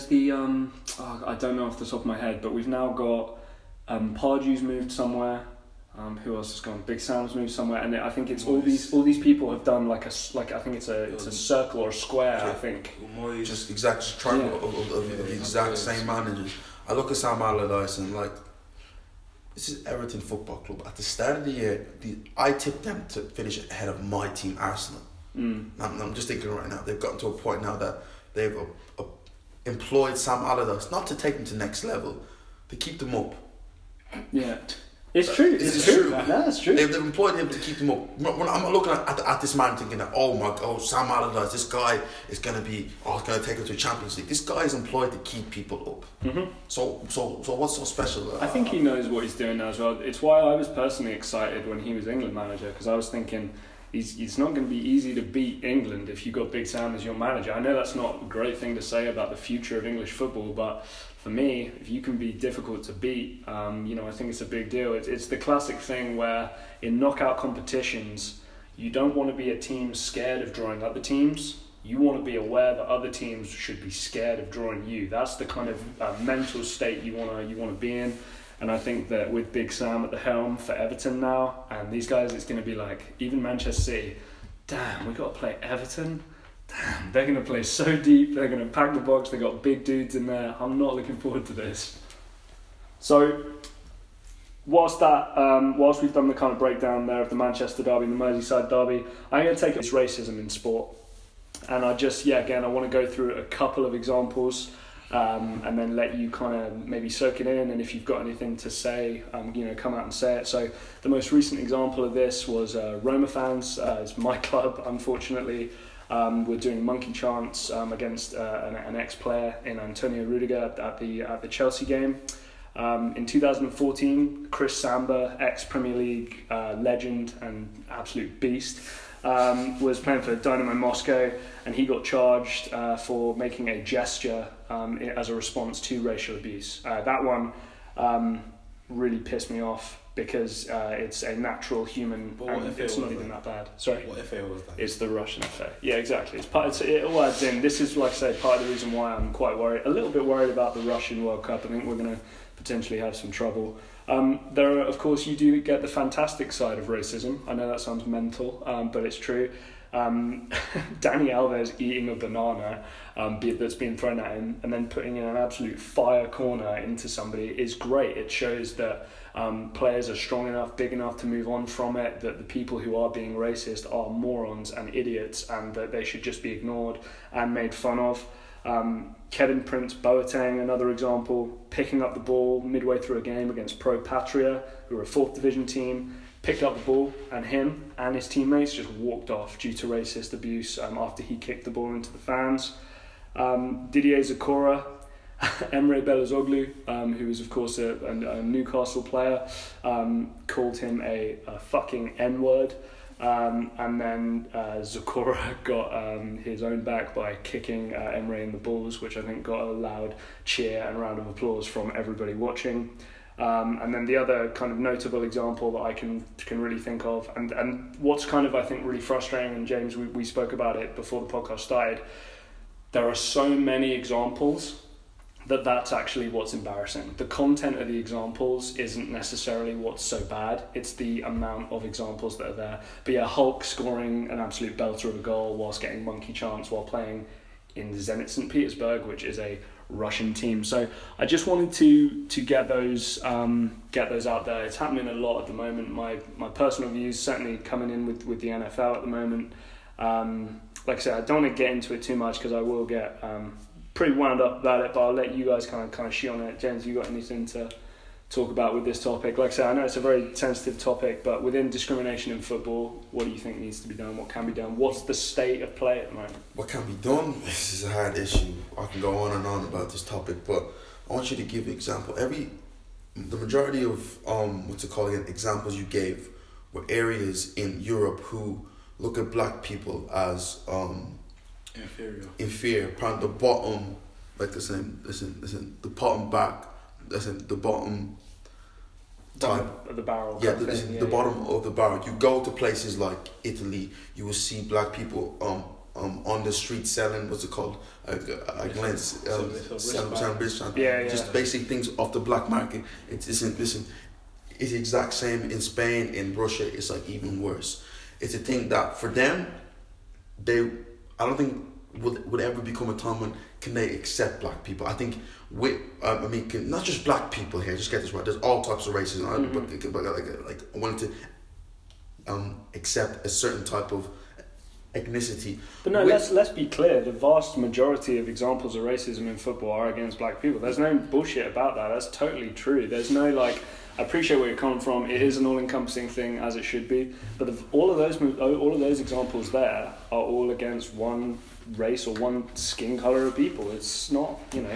I don't know off the top of my head, but we've now got Pardew's moved somewhere. Who else has gone? Big Sam's moved somewhere, and I think it's all these people have done like I think it's a circle or a square. Yeah. I think Moyes. Just exact triangle of the exact same managers. I look at Sam Allardyce and like, this is Everton Football Club. At the start of the year, I tipped them to finish ahead of my team, Arsenal. I'm just thinking right now, they've gotten to a point now that they've employed Sam Allardyce not to take them to the next level, to keep them up. Yeah. It's true. It's true. No, it's true. They've employed him to keep them up. When I'm looking at this man thinking that, oh my God, Sam Allardyce, this guy is going to take him to the Champions League. This guy is employed to keep people up. Mm-hmm. So what's so special? I think he knows what he's doing now as well. It's why I was personally excited when he was England manager, because I was thinking it's not going to be easy to beat England if you got Big Sam as your manager. I know that's not a great thing to say about the future of English football, but for me, if you can be difficult to beat, I think it's a big deal. It's the classic thing where in knockout competitions, you don't want to be a team scared of drawing other teams. You want to be aware that other teams should be scared of drawing you. That's the kind of mental state you want to be in. And I think that with Big Sam at the helm for Everton now, and these guys, it's going to be like, even Manchester City, damn, we've got to play Everton. Damn, they're going to play so deep, they're going to pack the box, they've got big dudes in there. I'm not looking forward to this. So, whilst we've done the kind of breakdown there of the Manchester derby and the Merseyside derby, I'm going to take up this racism in sport. And I want to go through a couple of examples and then let you kind of maybe soak it in, and if you've got anything to say, come out and say it. So the most recent example of this was Roma fans. It's my club, unfortunately. We're doing monkey chants against an ex-player in Antonio Rudiger at the Chelsea game. In 2014, Chris Samba, ex-Premier League legend and absolute beast, was playing for Dynamo Moscow, and he got charged for making a gesture as a response to racial abuse. That one really pissed me off, because it's a natural human, and it's not even that bad. Sorry? What FA was that? It's the Russian FA. Yeah, exactly. It all adds in. This is, like I say, part of the reason why I'm quite worried, a little bit worried about the Russian World Cup. I think we're going to potentially have some trouble. There are, of course, you do get the fantastic side of racism. I know that sounds mental, but it's true. Dani Alves eating a banana that's been thrown at him and then putting in an absolute fire corner into somebody is great. It shows that players are strong enough, big enough to move on from it, that the people who are being racist are morons and idiots and that they should just be ignored and made fun of. Kevin Prince Boateng, another example, picking up the ball midway through a game against Pro Patria, who are a 4th division team, picked up the ball and him and his teammates just walked off due to racist abuse after he kicked the ball into the fans. Didier Zokora, Emre Belözoğlu, who is of course a Newcastle player, called him a fucking N-word. And then Zokora got his own back by kicking Emre in the balls, which I think got a loud cheer and round of applause from everybody watching. And then the other kind of notable example that I can really think of, and what's kind of I think really frustrating, and James, we spoke about it before the podcast started, there are so many examples that's actually what's embarrassing. The content of the examples isn't necessarily what's so bad, it's the amount of examples that are there. But yeah, Hulk scoring an absolute belter of a goal whilst getting monkey chants while playing in Zenit St. Petersburg, which is a Russian team. So I just wanted to get those out there. It's happening a lot at the moment. My personal views certainly coming in with the NFL at the moment. Like I said, I don't want to get into it too much because I will get pretty wound up about it, but I'll let you guys kind of shit on it. James, you got anything to talk about with this topic? Like I said, I know it's a very sensitive topic, but within discrimination in football, what do you think needs to be done? What can be done? What's the state of play at the moment? What can be done? This is a hard issue. I can go on and on about this topic, but I want you to give an example. The majority of examples you gave were areas in Europe who look at black people as inferior, the bottom, like listen, the bottom back, the bottom type of the barrel. Yeah, the bottom of the barrel. You go to places like Italy, you will see black people on the street selling, what's it called? Just basic things off the black market. It's the exact same in Spain, in Russia. It's like even worse. It's a thing that for them, I don't think would ever become a time when can they accept black people. I think not just black people here. Just get this right. There's all types of races, but I wanted to accept a certain type of ethnicity. But no, let's be clear. The vast majority of examples of racism in football are against black people. There's no bullshit about that. That's totally true. There's no I appreciate where you're coming from. It is an all-encompassing thing, as it should be. But all of those examples there are all against one race or one skin color of people. It's not,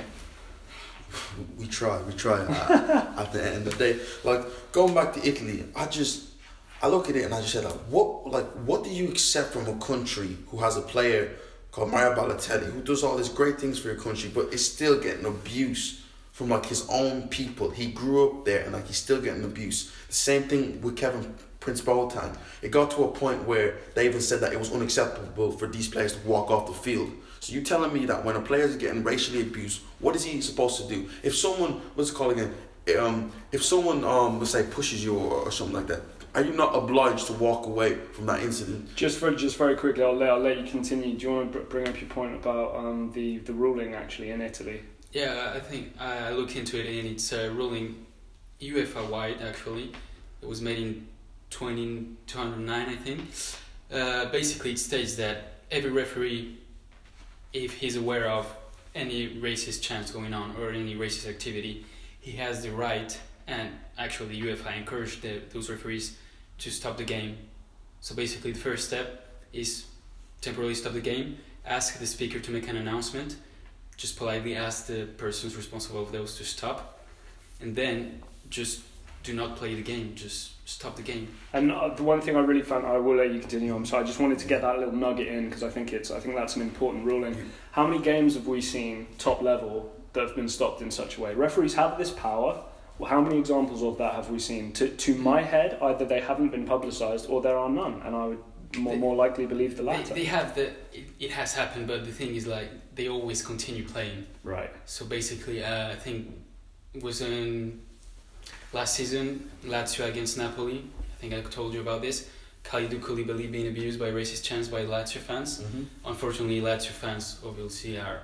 We try. At the end of the day, going back to Italy, I look at it and I just said, what do you accept from a country who has a player called Mario Balotelli who does all these great things for your country, but is still getting abuse from his own people? He grew up there and he's still getting abuse. The same thing with Kevin Prince Boateng. It got to a point where they even said that it was unacceptable for these players to walk off the field. So you telling me that when a player is getting racially abused, what is he supposed to do? If someone, if someone let's say pushes you or something like that, are you not obliged to walk away from that incident? Just very quickly, I'll let you continue. Do you want to bring up your point about the ruling actually in Italy? Yeah, I think I looked into it and it's a ruling UEFA wide actually. It was made in 2009, I think. Basically, it states that every referee, if he's aware of any racist chants going on or any racist activity, he has the right, and actually UEFA encouraged those referees to stop the game. So basically, the first step is temporarily stop the game, ask the speaker to make an announcement, just politely ask the person who's responsible of those to stop, and then just do not play the game, just stop the game. And the one thing I really found, I will let you continue on, so I just wanted to get that little nugget in because I think that's an important ruling. How many games have we seen top level that have been stopped in such a way? Referees have this power. Well, how many examples of that have we seen? To my head, either they haven't been publicised or there are none, and I would more likely believe the latter. They have it has happened, but the thing is they always continue playing. Right. So basically, I think it was in last season, Lazio against Napoli. I think I told you about this. Kalidou Koulibaly being abused by racist chants by Lazio fans. Unfortunately, Lazio fans obviously are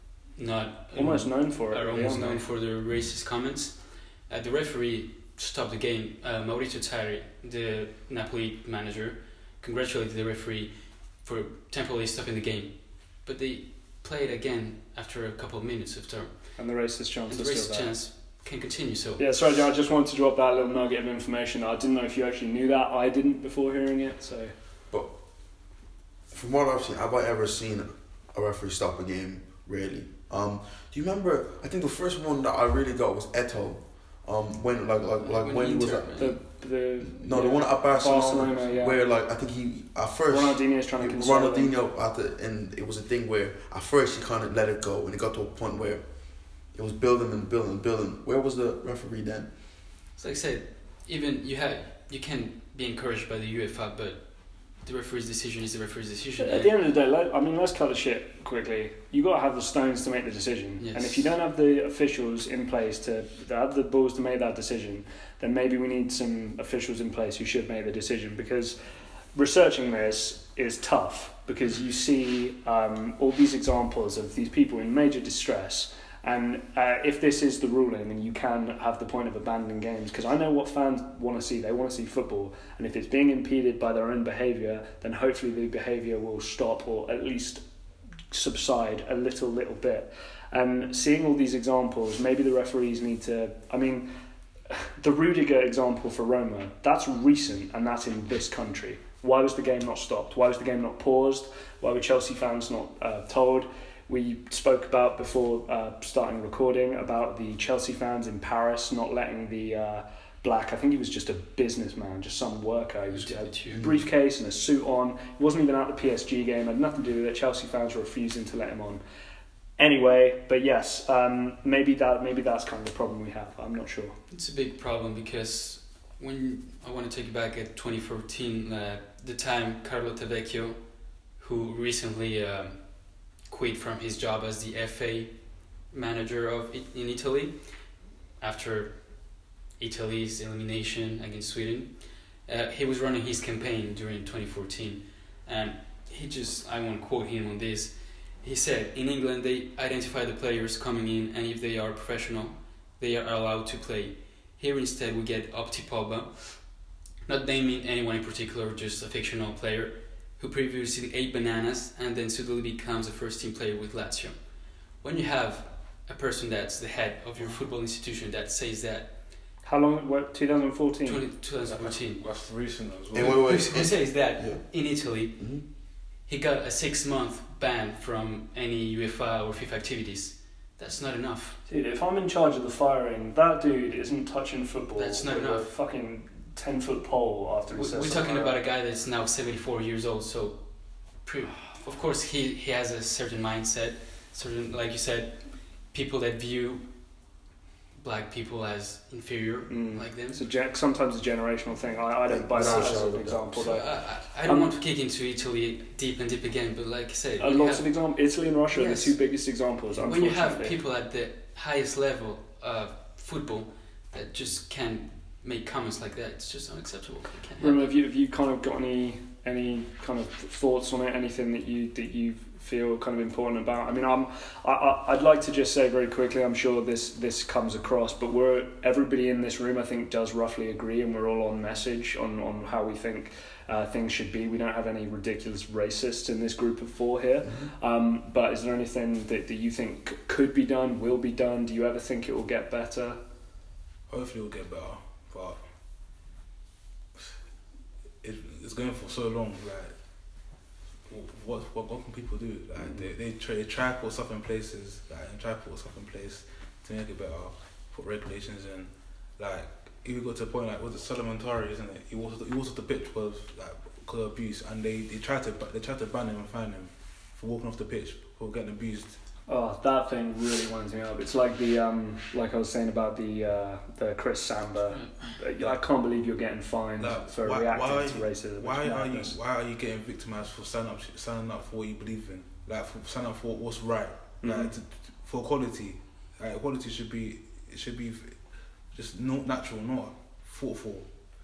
not almost known for it. Are almost known for their racist comments. The referee stopped the game. Maurizio Sarri, the Napoli manager, congratulated the referee for temporarily stopping the game, but they played again after a couple of minutes after. And the racist chants are still there. Can continue. So yeah, sorry, I just wanted to drop that little nugget of information. I didn't know if you actually knew that. I didn't before hearing it. So, but from what I've seen, have I ever seen a referee stop a game? Really. Do you remember? I think the first one that I really got was Eto'o. When when he was at the one at Barcelona, yeah. where like I think he at first Ronaldinho's trying to console Ronaldinho and it was a thing where at first he kind of let it go and it got to a point where it was building and building and building. Where was the referee then? So like I said, even you can be encouraged by the UEFA, but the referee's decision is the referee's decision. At the end of the day, let's cut the shit quickly. You got to have the stones to make the decision, yes. And if you don't have the officials in place to have the balls to make that decision, then maybe we need some officials in place who should make the decision. Because researching this is tough because you see all these examples of these people in major distress. And if this is the ruling, then you can have the point of abandoning games. Because I know what fans want to see. They want to see football. And if it's being impeded by their own behaviour, then hopefully the behaviour will stop or at least subside a little bit. And seeing all these examples, maybe the referees need to... I mean, the Rudiger example for Roma, that's recent and that's in this country. Why was the game not stopped? Why was the game not paused? Why were Chelsea fans not told? We spoke about before starting recording about the Chelsea fans in Paris not letting the black, I think he was just a businessman, just some worker. He was had a briefcase and a suit on. He wasn't even at the PSG game, had nothing to do with it. Chelsea fans were refusing to let him on. Anyway, but yes, maybe that's kind of the problem we have. I'm not sure. It's a big problem because when I want to take you back at 2014, the time Carlo Tavecchio, who recently quit from his job as the FA manager in Italy after Italy's elimination against Sweden. He was running his campaign during 2014 and I want to quote him on this. He said, in England they identify the players coming in and if they are professional, they are allowed to play. Here instead we get Opti Pogba, not naming anyone in particular, just a fictional player, who previously ate bananas and then suddenly becomes a first-team player with Lazio. When you have a person that's the head of your football institution that says that... How long? What, 2014? 2014. That's recent as well. Who says that in Italy, he got a 6-month ban from any UEFA or FIFA activities. That's not enough. Dude, if I'm in charge of the firing, that dude isn't touching football. That's not with enough. A fucking 10-foot pole after he says We're talking about a guy that's now 74 years old, so of course he has a certain mindset, certain, like you said, people that view black people as inferior, like them. It's sometimes a generational thing. I don't buy that as an example. So I don't want to kick into Italy deep again, but like I said, lots of examples. Italy and Russia are the two biggest examples. When you have people at the highest level of football that just can't make comments like that, it's just unacceptable. Rima, have you kind of got any kind of thoughts on it? Anything that you feel kind of important about? I mean, I'd like to just say very quickly, I'm sure this comes across, but everybody in this room I think does roughly agree, and we're all on message on how we think things should be. We don't have any ridiculous racists in this group of four here. But is there anything that you think could be done, will be done? Do you ever think it will get better? Hopefully it will get better, but it's going for so long. Like, what can people do? Like, they try to put stuff in places, to make it better, put regulations in. Like, if you got to a point like with Solomon Tari, isn't it? He was off the pitch because of abuse, and they tried to ban him and fine him for walking off the pitch for getting abused. Oh, that thing really winds me up. It's like the like I was saying about the Chris Samba. I can't believe you're getting fined for reacting to racism. Why are you getting victimized for standing up for what you believe in? Like, for standing up for what's right. Like, for equality. Like, equality should be just not natural, not thoughtful.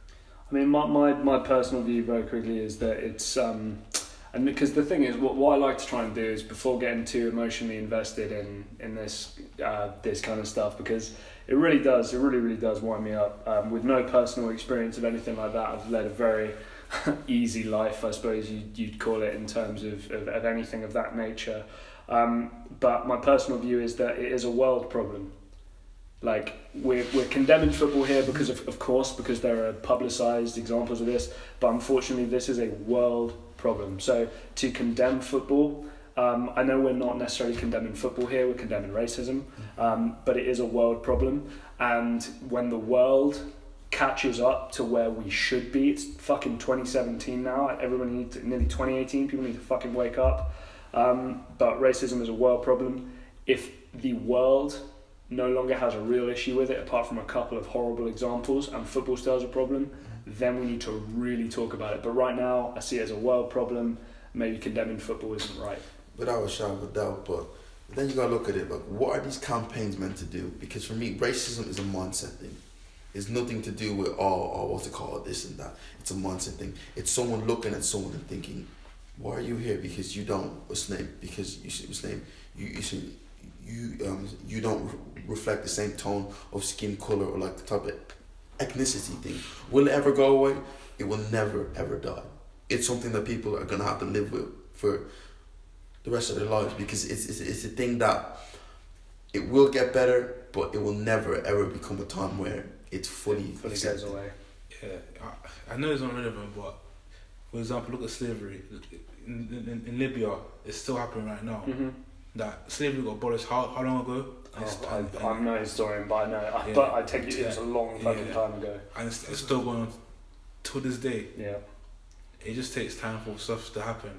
I mean, my personal view very quickly is that it's and because the thing is, what I like to try and do is before getting too emotionally invested in this this kind of stuff, because it really does wind me up. With no personal experience of anything like that, I've led a very easy life, I suppose you'd call it, in terms of anything of that nature. But my personal view is that it is a world problem. Like, we're condemning football here because of course, because there are publicised examples of this, but unfortunately this is a world problem. So to condemn football, I know we're not necessarily condemning football here, we're condemning racism, but it is a world problem, and when the world catches up to where we should be, it's fucking 2017 now, everybody needs to, nearly 2018, people need to fucking wake up, but racism is a world problem. If the world no longer has a real issue with it, apart from a couple of horrible examples, and football still has a problem, then we need to really talk about it. But right now, I see it as a world problem. Maybe condemning football isn't right. Without a shadow of a doubt, but then you gotta look at it, like, what are these campaigns meant to do? Because for me, racism is a mindset thing. It's nothing to do with, what's it called, this and that. It's a mindset thing. It's someone looking at someone and thinking, why are you here? Because you don't, what's name? Because what's name? You don't reflect the same tone of skin color or like the type of ethnicity thing. Will it ever go away? It will never ever die. It's something that people are gonna have to live with for the rest of their lives, because it's a thing that it will get better, but it will never ever become a time where it's fully goes away. Yeah, I know it's not relevant, but for example, look at slavery in Libya. It's still happening right now. Mm-hmm. That slavery got abolished how long ago? I'm no historian, but I know. Yeah. But I take it was a long fucking time ago. And it's still going on to this day. Yeah. It just takes time for stuff to happen.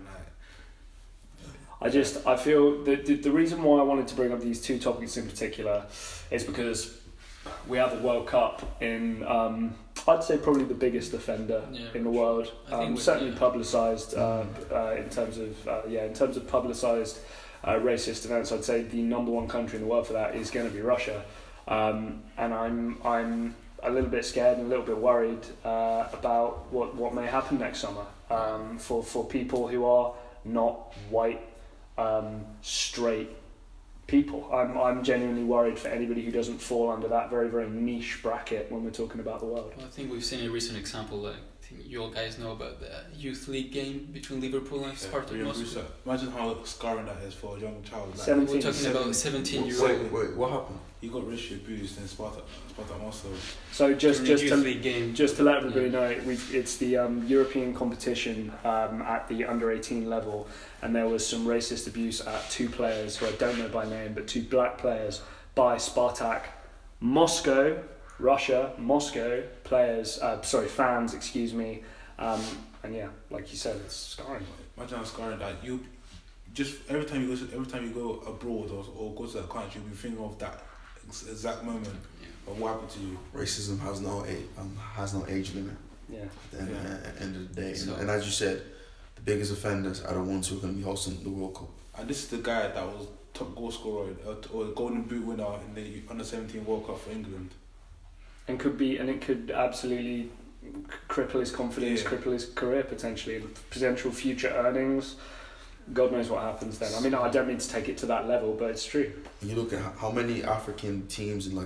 I feel that the reason why I wanted to bring up these two topics in particular is because we had the World Cup in, I'd say probably the biggest offender in the world. Certainly publicised in terms of publicised racist events. I'd say the number one country in the world for that is going to be Russia, and I'm a little bit scared and a little bit worried about what may happen next summer for people who are not white, straight people. I'm genuinely worried for anybody who doesn't fall under that very, very niche bracket when we're talking about the world. Well, I think we've seen a recent example, like, I think you all guys know about the youth league game between Liverpool and Spartak Moscow. Imagine how scarring that is for a young child. Like, 17, we're talking about 17-year-old. Wait, what happened? He got racially abused in Spartak Moscow. So just to let everybody know, it's the European competition at the under-18 level, and there was some racist abuse at two players who I don't know by name, but two black players by Spartak Moscow, Russia, Moscow players, fans, excuse me, and yeah, like you said, it's scarring. Imagine how scarring that you just every time you go abroad or go to that country, you'll be thinking of that exact moment of what happened to you. Racism has no age limit. Yeah. At the end of the day, and as you said, the biggest offenders are the ones who are going to be hosting the World Cup. And this is the guy that was top goal scorer or the Golden Boot winner in the Under-17 World Cup for England. And it could absolutely cripple his confidence, cripple his career potentially, potential future earnings. God knows what happens then. I mean, I don't mean to take it to that level, but it's true. You look at how many African teams in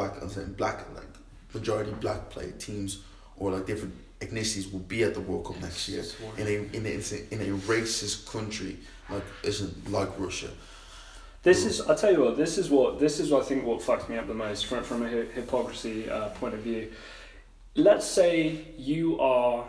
majority black play teams or like different ethnicities will be at the World Cup next year in a racist country like Russia. I tell you what, this is what I think what fucks me up the most from a hypocrisy point of view. Let's say you are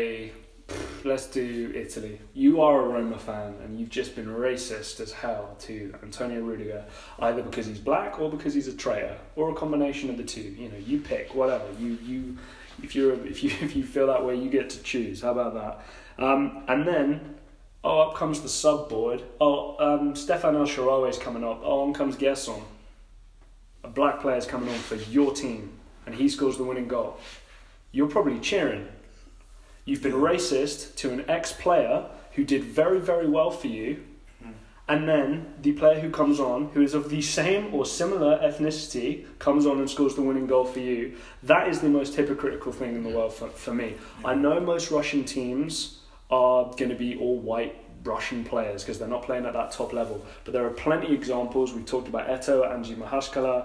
let's do Italy. You are a Roma fan and you've just been racist as hell to Antonio Rudiger, either because he's black or because he's a traitor, or a combination of the two. You know, you pick whatever. If you feel that way, you get to choose. How about that? And then, up comes the sub board. Stefan El Shaarawy is coming up. On comes Gerson. A black player's coming on for your team, and he scores the winning goal. You're probably cheering. You've been racist to an ex-player who did very, very well for you, and then the player who comes on, who is of the same or similar ethnicity, comes on and scores the winning goal for you, that is the most hypocritical thing in the world for me. I know most Russian teams are going to be all white Russian players because they're not playing at that top level, but there are plenty of examples. We've talked about Eto at Anzhi Mahashkala,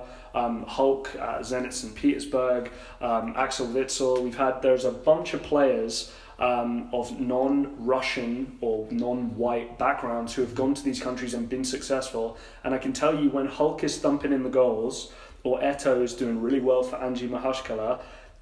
Hulk at Zenit St. Petersburg, Axel Witsel. There's a bunch of players of non-Russian or non-white backgrounds who have gone to these countries and been successful, and I can tell you when Hulk is thumping in the goals or Eto is doing really well for Anzhi Mahashkala,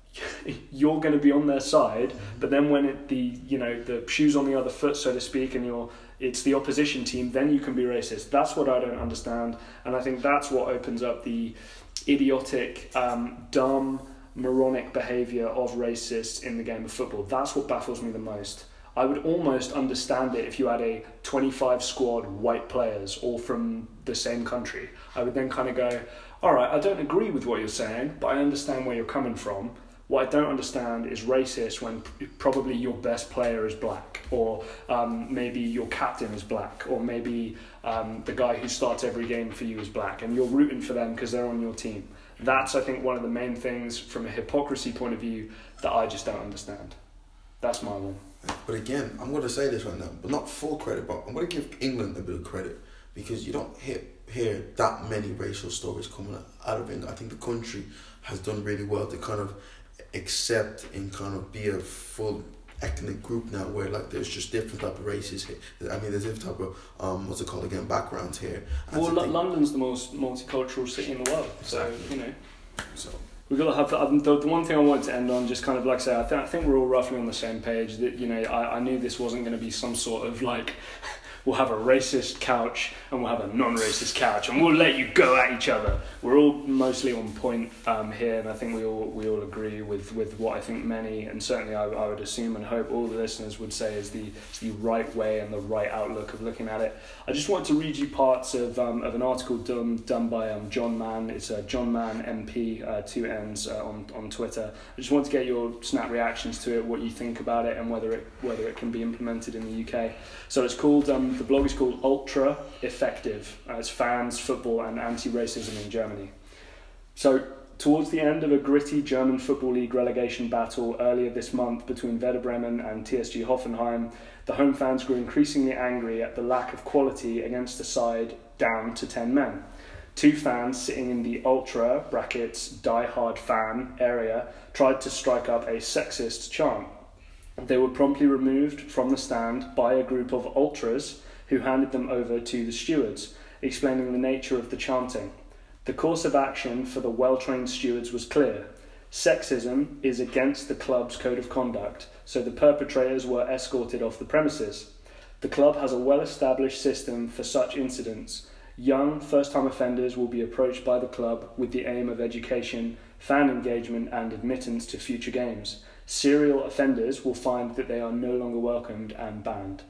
you're going to be on their side. But then when the shoe's on the other foot, so to speak, and it's the opposition team, then you can be racist. That's what I don't understand, and I think that's what opens up the idiotic, dumb, moronic behaviour of racists in the game of football. That's what baffles me the most. I would almost understand it if you had a 25 squad white players all from the same country. I would then kind of go, all right, I don't agree with what you're saying, but I understand where you're coming from. What I don't understand is racist when probably your best player is black, or maybe your captain is black, or maybe the guy who starts every game for you is black, and you're rooting for them because they're on your team. That's, I think, one of the main things from a hypocrisy point of view that I just don't understand. That's my one. But again, I'm going to say this right now, but not full credit, but I'm going to give England a bit of credit, because you don't hear that many racial stories coming out of England. I think the country has done really well to kind of accept and kind of be a full ethnic group now, where like there's just different type of races here. I mean, there's different type of what's it called again, backgrounds here. And well, London's the most multicultural city in the world, exactly. So you know. So we've got to have the one thing I wanted to end on, just kind of like say, I think we're all roughly on the same page. That I knew this wasn't going to be some sort of like, we'll have a racist couch and we'll have a non-racist couch and we'll let you go at each other. We're all mostly on point here, and I think we all agree with what I think many, and certainly I would assume and hope all the listeners would say is the right way and the right outlook of looking at it. I just wanted to read you parts of an article done by John Mann. It's John Mann MP, 2 N's on Twitter. I just want to get your snap reactions to it, what you think about it, and whether it can be implemented in the UK. So it's called the blog is called Ultra Effective. It's fans, football, and anti-racism in Germany. So, towards the end of a gritty German Football League relegation battle earlier this month between Werder Bremen and TSG Hoffenheim, the home fans grew increasingly angry at the lack of quality against a side down to 10 men. 2 fans sitting in the ultra brackets die-hard fan area tried to strike up a sexist chant. They were promptly removed from the stand by a group of ultras who handed them over to the stewards, explaining the nature of the chanting. The course of action for the well-trained stewards was clear. Sexism is against the club's code of conduct, so the perpetrators were escorted off the premises. The club has a well-established system for such incidents. Young, first-time offenders will be approached by the club with the aim of education, fan engagement, and admittance to future games. Serial offenders will find that they are no longer welcomed and banned.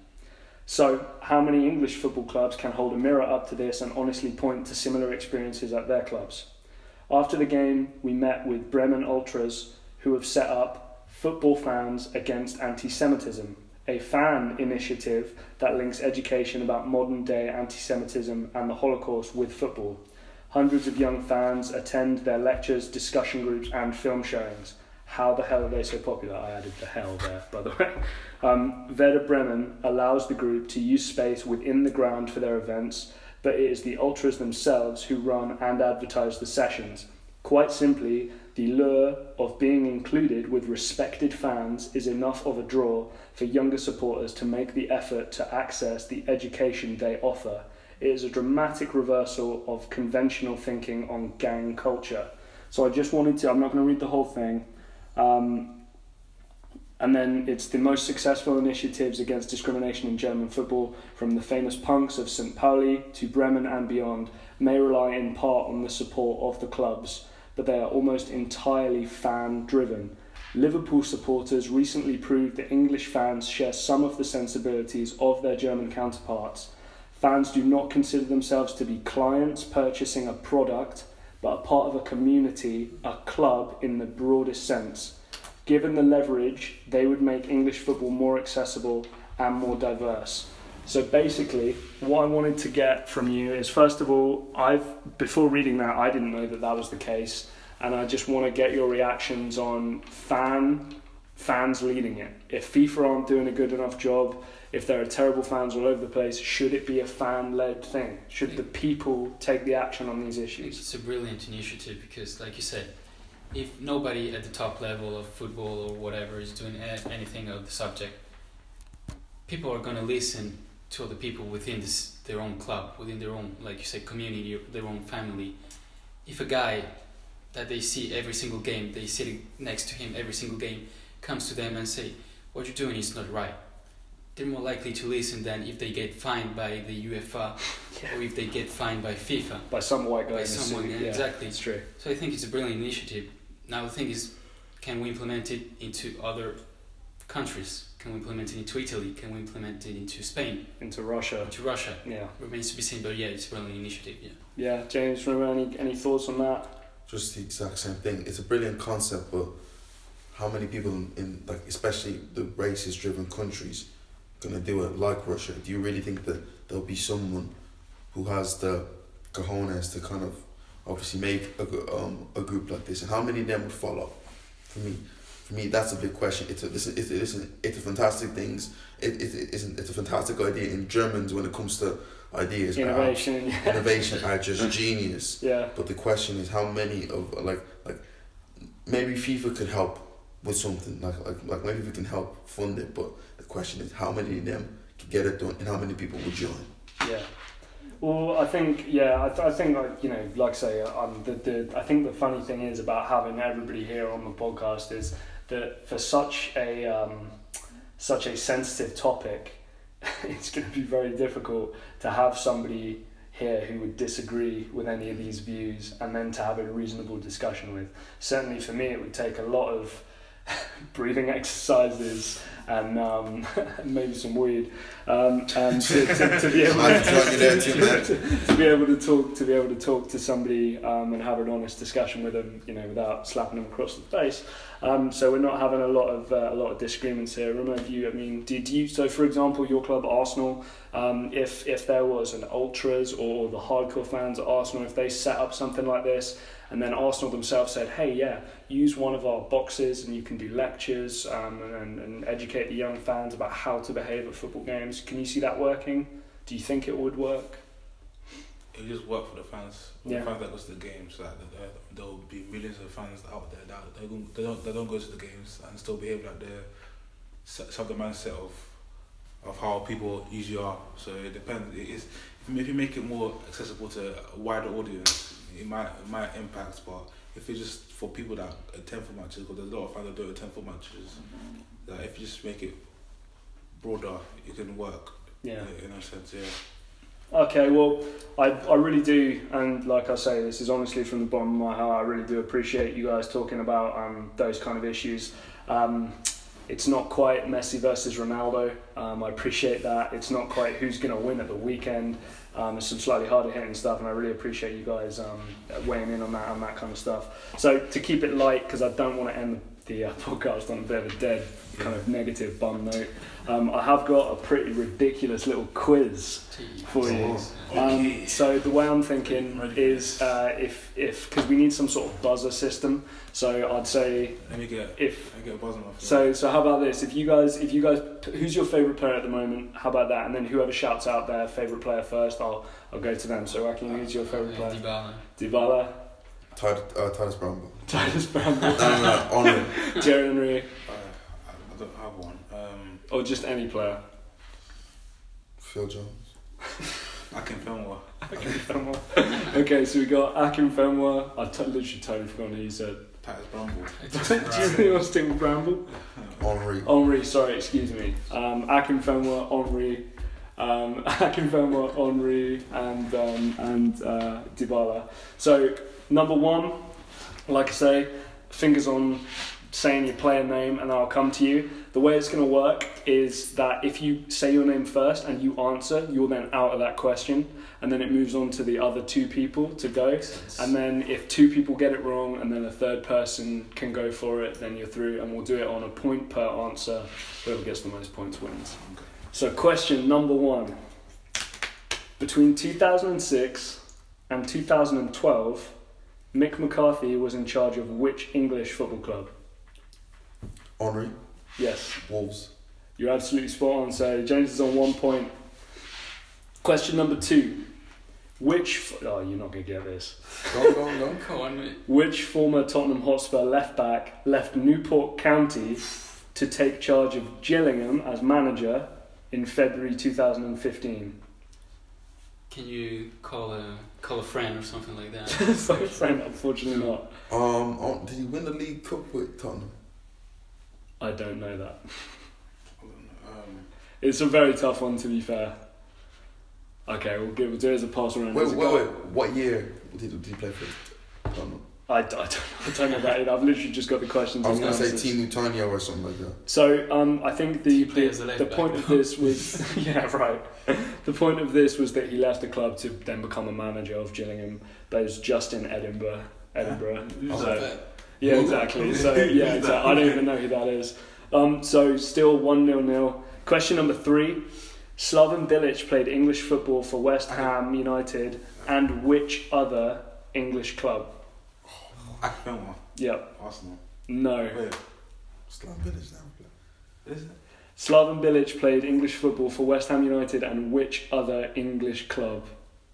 So, how many English football clubs can hold a mirror up to this and honestly point to similar experiences at their clubs? After the game, we met with Bremen Ultras, who have set up Football Fans Against Anti-Semitism, a fan initiative that links education about modern-day anti-Semitism and the Holocaust with football. Hundreds of young fans attend their lectures, discussion groups, and film showings. How the hell are they so popular? I added the hell there, by the way. Werder Bremen allows the group to use space within the ground for their events, but it is the ultras themselves who run and advertise the sessions. Quite simply, the lure of being included with respected fans is enough of a draw for younger supporters to make the effort to access the education they offer. It is a dramatic reversal of conventional thinking on gang culture. So I just wanted to, I'm not going to read the whole thing, and then it's the most successful initiatives against discrimination in German football, from the famous punks of St. Pauli to Bremen and beyond, may rely in part on the support of the clubs, but they are almost entirely fan-driven. Liverpool supporters recently proved that English fans share some of the sensibilities of their German counterparts. Fans do not consider themselves to be clients purchasing a product, but a part of a community, a club in the broadest sense. Given the leverage, they would make English football more accessible and more diverse. So basically, what I wanted to get from you is, first of all, before reading that, I didn't know that was the case, and I just want to get your reactions on fans leading it. If FIFA aren't doing a good enough job, if there are terrible fans all over the place, should it be a fan-led thing? Should the people take the action on these issues? It's a brilliant initiative because, like you said, if nobody at the top level of football or whatever is doing anything of the subject, people are going to listen to other people within their own club, within their own, like you said, community, their own family. If a guy that they see every single game, they sitting next to him every single game, comes to them and say, what you're doing is not right, they're more likely to listen than if they get fined by the UEFA or if they get fined by FIFA. By some white guy by in a someone, suit. yeah, exactly. It's true. So I think it's a brilliant initiative. Now the thing is, can we implement it into other countries? Can we implement it into Italy? Can we implement it into Spain? Into Russia. Yeah. Remains to be seen, but yeah, it's a brilliant initiative, yeah. Yeah, James, remember any thoughts on that? Just the exact same thing. It's a brilliant concept, but how many people in like, especially the racist-driven countries, gonna do it like Russia? Do you really think that there'll be someone who has the cojones to kind of obviously make a group like this, and how many of them would follow? For me, that's a big question. It's a fantastic things. It's a fantastic idea. In Germans, when it comes to ideas, innovation are just genius. Yeah. But the question is, how many of like maybe FIFA could help with something like maybe we can help fund it. But the question is, how many of them can get it done, and how many people would join? Yeah. Well, I think I think like I say, I think the funny thing is about having everybody here on the podcast is that for such a sensitive topic, it's going to be very difficult to have somebody here who would disagree with any of these views and then to have a reasonable discussion with. Certainly for me, it would take a lot of breathing exercises and maybe some weed and to be able to talk to somebody and have an honest discussion with them, without slapping them across the face. So we're not having a lot of disagreements here. Remember, did you? So, for example, your club Arsenal, if there was an ultras or the hardcore fans at Arsenal, if they set up something like this, and then Arsenal themselves said, hey, yeah, use one of our boxes and you can do lectures and educate the young fans about how to behave at football games. Can you see that working? Do you think it would work? It just work for the fans. The fans that go to the games. Like there will be millions of fans out there that they don't go to the games and still behave like they have the mindset of how people usually are. So it depends. If you make it more accessible to a wider audience, it might impact. But if it's just for people that attend for matches, because there's a lot of fans that don't attend for matches, that if you just make it broader, it can work. Yeah. In a sense, yeah. Okay, well, I really do, and like I say, this is honestly from the bottom of my heart, I really do appreciate you guys talking about those kind of issues. It's not quite Messi versus Ronaldo, I appreciate that. It's not quite who's going to win at the weekend. There's some slightly harder hitting stuff, and I really appreciate you guys weighing in on that kind of stuff. So to keep it light, because I don't want to end the podcast on a bit of a dead kind of negative bum note, I have got a pretty ridiculous little quiz for you. So the way I'm thinking is if because we need some sort of buzzer system. So I'd say I get a buzzer off. So how about this? If you guys, who's your favourite player at the moment? How about that? And then whoever shouts out their favourite player first, I'll go to them. So Joaquin, who's your favourite player? Dybala. Titus Bramble. Titus Bramble. No, Henry. Thierry Henry. I don't have one. Or just any player. Phil Jones. Akinfenwa. Okay, so we got Akinfenwa. I literally totally forgot who you said. Titus Bramble. Do you really want to stick with Bramble? Henry, sorry, excuse me. Akinfenwa, Henry. Akinfenwa, Henry, and Dybala. So number one, like I say, fingers on saying your player name, and I'll come to you. The way it's going to work is that if you say your name first and you answer, you're then out of that question, and then it moves on to the other two people to go. And then if two people get it wrong and then a third person can go for it, then you're through, and we'll do it on a point per answer. Whoever gets the most points wins. So question number 1. Between 2006 and 2012, Mick McCarthy was in charge of which English football club? Henry, Yes, Wolves. you're absolutely spot on. So James is on 1 point. Question number 2. You're not going to get this. Go. Come on, mate. Which former Tottenham Hotspur left-back left Newport County to take charge of Gillingham as manager in February 2015? Can you call a friend or something like that? Sorry, friend, unfortunately not. Did he win the League Cup with Tottenham? I don't know that. It's a very tough one, to be fair. Okay, we'll do it as a pass around. Wait. What year did he play for Tottenham? I don't know that. I've literally just got the questions. I was and going to say answers. Tinu Tanya or something like that. So I think He plays the left the back point of now. this was yeah, right. The point of this was that he left the club to then become a manager of Gillingham, but it was just in Edinburgh. Who's So- that? Yeah, exactly. So yeah, exactly. I don't even know who that is. So still 1-0. Question number 3. Slaven Bilic played English football for West Ham United and which other English club? Akpema. Yep. Arsenal. No. Wait, Slam Village now. is it? Slaven Bilic played English football for West Ham United and which other English club?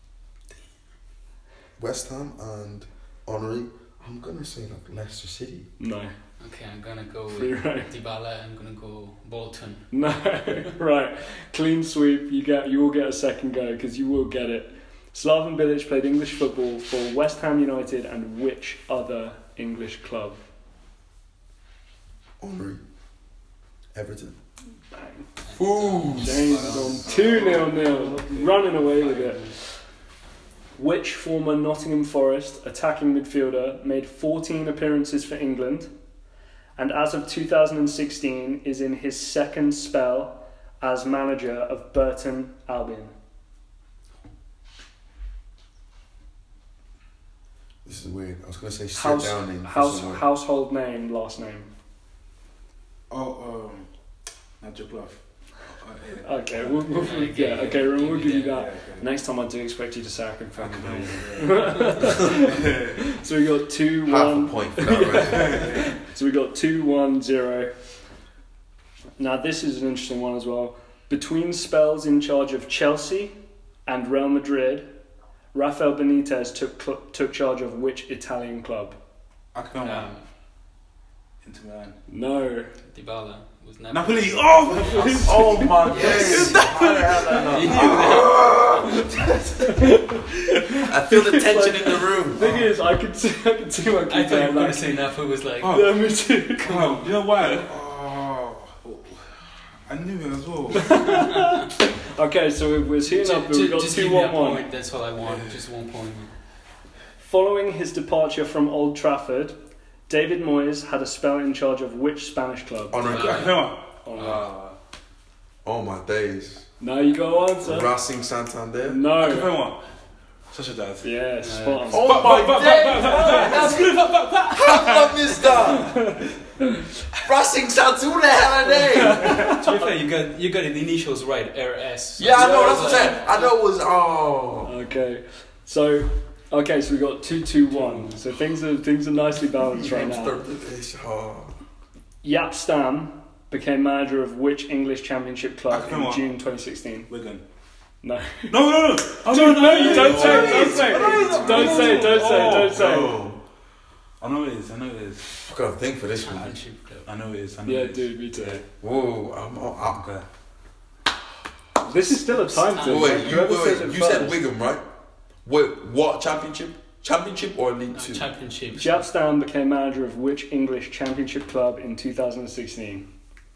West Ham and Henry. I'm going to say like Leicester City. No. Okay, I'm gonna go Free with right. Dybala. I'm gonna go Bolton. No. Right. Clean sweep. You will get a second go because you will get it. Slaven Bilic played English football for West Ham United and which other English club? Henry. Everton. Bang. Ooh. James is on 2-0, running away with it. Which former Nottingham Forest attacking midfielder made 14 appearances for England and as of 2016 is in his second spell as manager of Burton Albion? This is weird. I was going to say sit down name. Household name, last name. Nigel Bluff. Okay, we'll give you that. Next time I do expect you to say I can fucking So we got 2-1. Half a point for that, right? So we got 2-1-0. Now this is an interesting one as well. Between spells in charge of Chelsea and Real Madrid, Rafael Benitez took charge of which Italian club? Akpema. Inter Milan. No. Dybala was never. Napoli. Oh! Oh my days! I feel the tension in the room. Thing is, I could see my I thought you were keeper gonna say Napoli was like. Oh. Yeah, me too. Come on. You know why? Oh, I knew it as well. Okay, so we're seeing up, but we got Just give me a 2-1-1. point. That's all I want. Just 1 point. Following his departure from Old Trafford, David Moyes had a spell in charge of which Spanish club? Henry. Akpema. Oh my days. Now you got to answer. Racing Santander. No. Akpema. Such a dad. Yeah, spot on. Oh my days! How I missed that? Racing Santander, who the hell are they? To be fair, you got the initials right. RS. Yeah, I know, that's what I'm saying. I know it was, Okay, so we got 2-2-1. So things are nicely balanced right now. Jaap Stam became manager of which English Championship club in Akpema. June 2016? Wigan. No. No. Oh, no, you don't say. No. I know it is. I've got to think for this one. Championship club. I know it is. Yeah, dude, me too. Whoa, Okay. This is still a time thing. Wait, Whoever says it you said first. Wigan, right? Wait, what championship? Championship or League No, 2? Championship. Jaap Stam became manager of which English Championship club in 2016?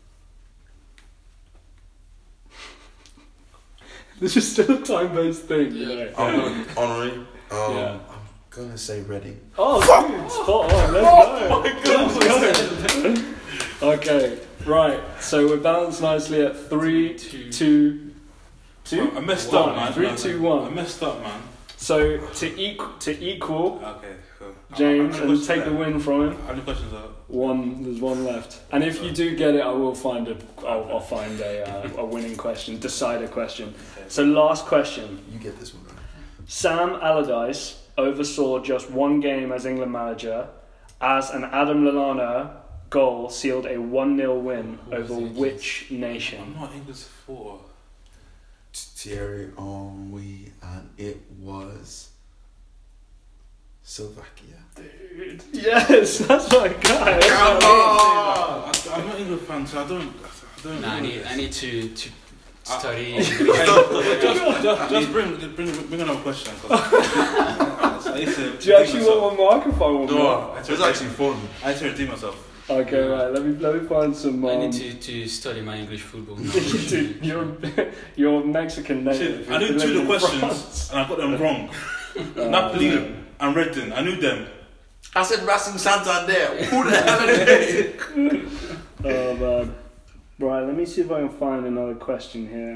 This is still a time-based thing, you know. I'm going Henry. Yeah. I'm gonna say Reading. Oh, dude, spot on. Let's go. Let's go. Okay, right. So we're balanced nicely at 3-2-2. I messed up, man. 3-2-1. I messed up, man. So to equal Okay, cool. James How many and take the questions win from him. left? How many questions are? There's one left. And if you do get it, I will find I'll find a winning question, decider question. Okay. So last question. You get this one. Right? Sam Allardyce oversaw just one game as England manager, as an Adam Lallana goal sealed a 1-0 win over which nation? I'm not English for. Thierry Henry, and it was Slovakia. Dude, yes, that's my guy. Come on! I'm not English fan, so I don't. No, I need to study. Just bring another question. Do you actually want one microphone? No, it's actually fun. I had to redeem myself. Okay, right. Let me find some. I need to study my English football. Dude, you're Mexican native. I knew two of the in questions France. and I got them wrong. Napoli and Redden, I knew them. I said Racing Santander. Who the hell are they? Oh man. Right, let me see if I can find another question here.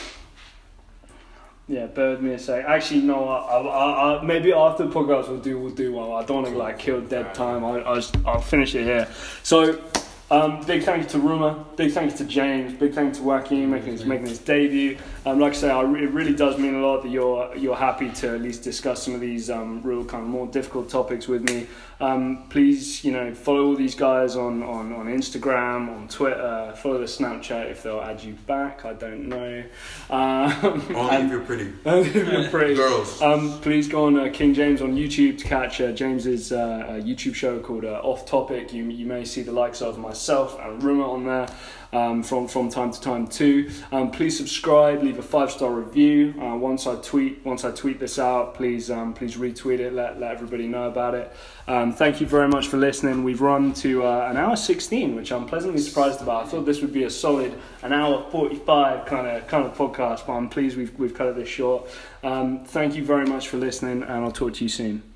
Yeah, bear with me a sec. Actually, no. I maybe after the podcast we'll do one. I don't want to kill dead time. I'll finish it here. So, big thank you to Ruma. Big thank you to James. Big thank you to Joaquin making his debut. Like I say, it really does mean a lot that you're happy to at least discuss some of these real kind of more difficult topics with me. Please, follow all these guys on Instagram, on Twitter. Follow the Snapchat if they'll add you back. I don't know. Only if you're pretty. If you're pretty. Girls. Please go on King James on YouTube to catch James's YouTube show called Off Topic. You may see the likes of myself and Ruma on there. From time to time too. Please subscribe, leave a 5-star review. Once I tweet this out, please retweet it, let everybody know about it. Thank you very much for listening. We've run to an hour 16, which I'm pleasantly surprised about. I thought this would be a solid an hour 45 kind of podcast, but I'm pleased we've cut it this short. Thank you very much for listening, and I'll talk to you soon.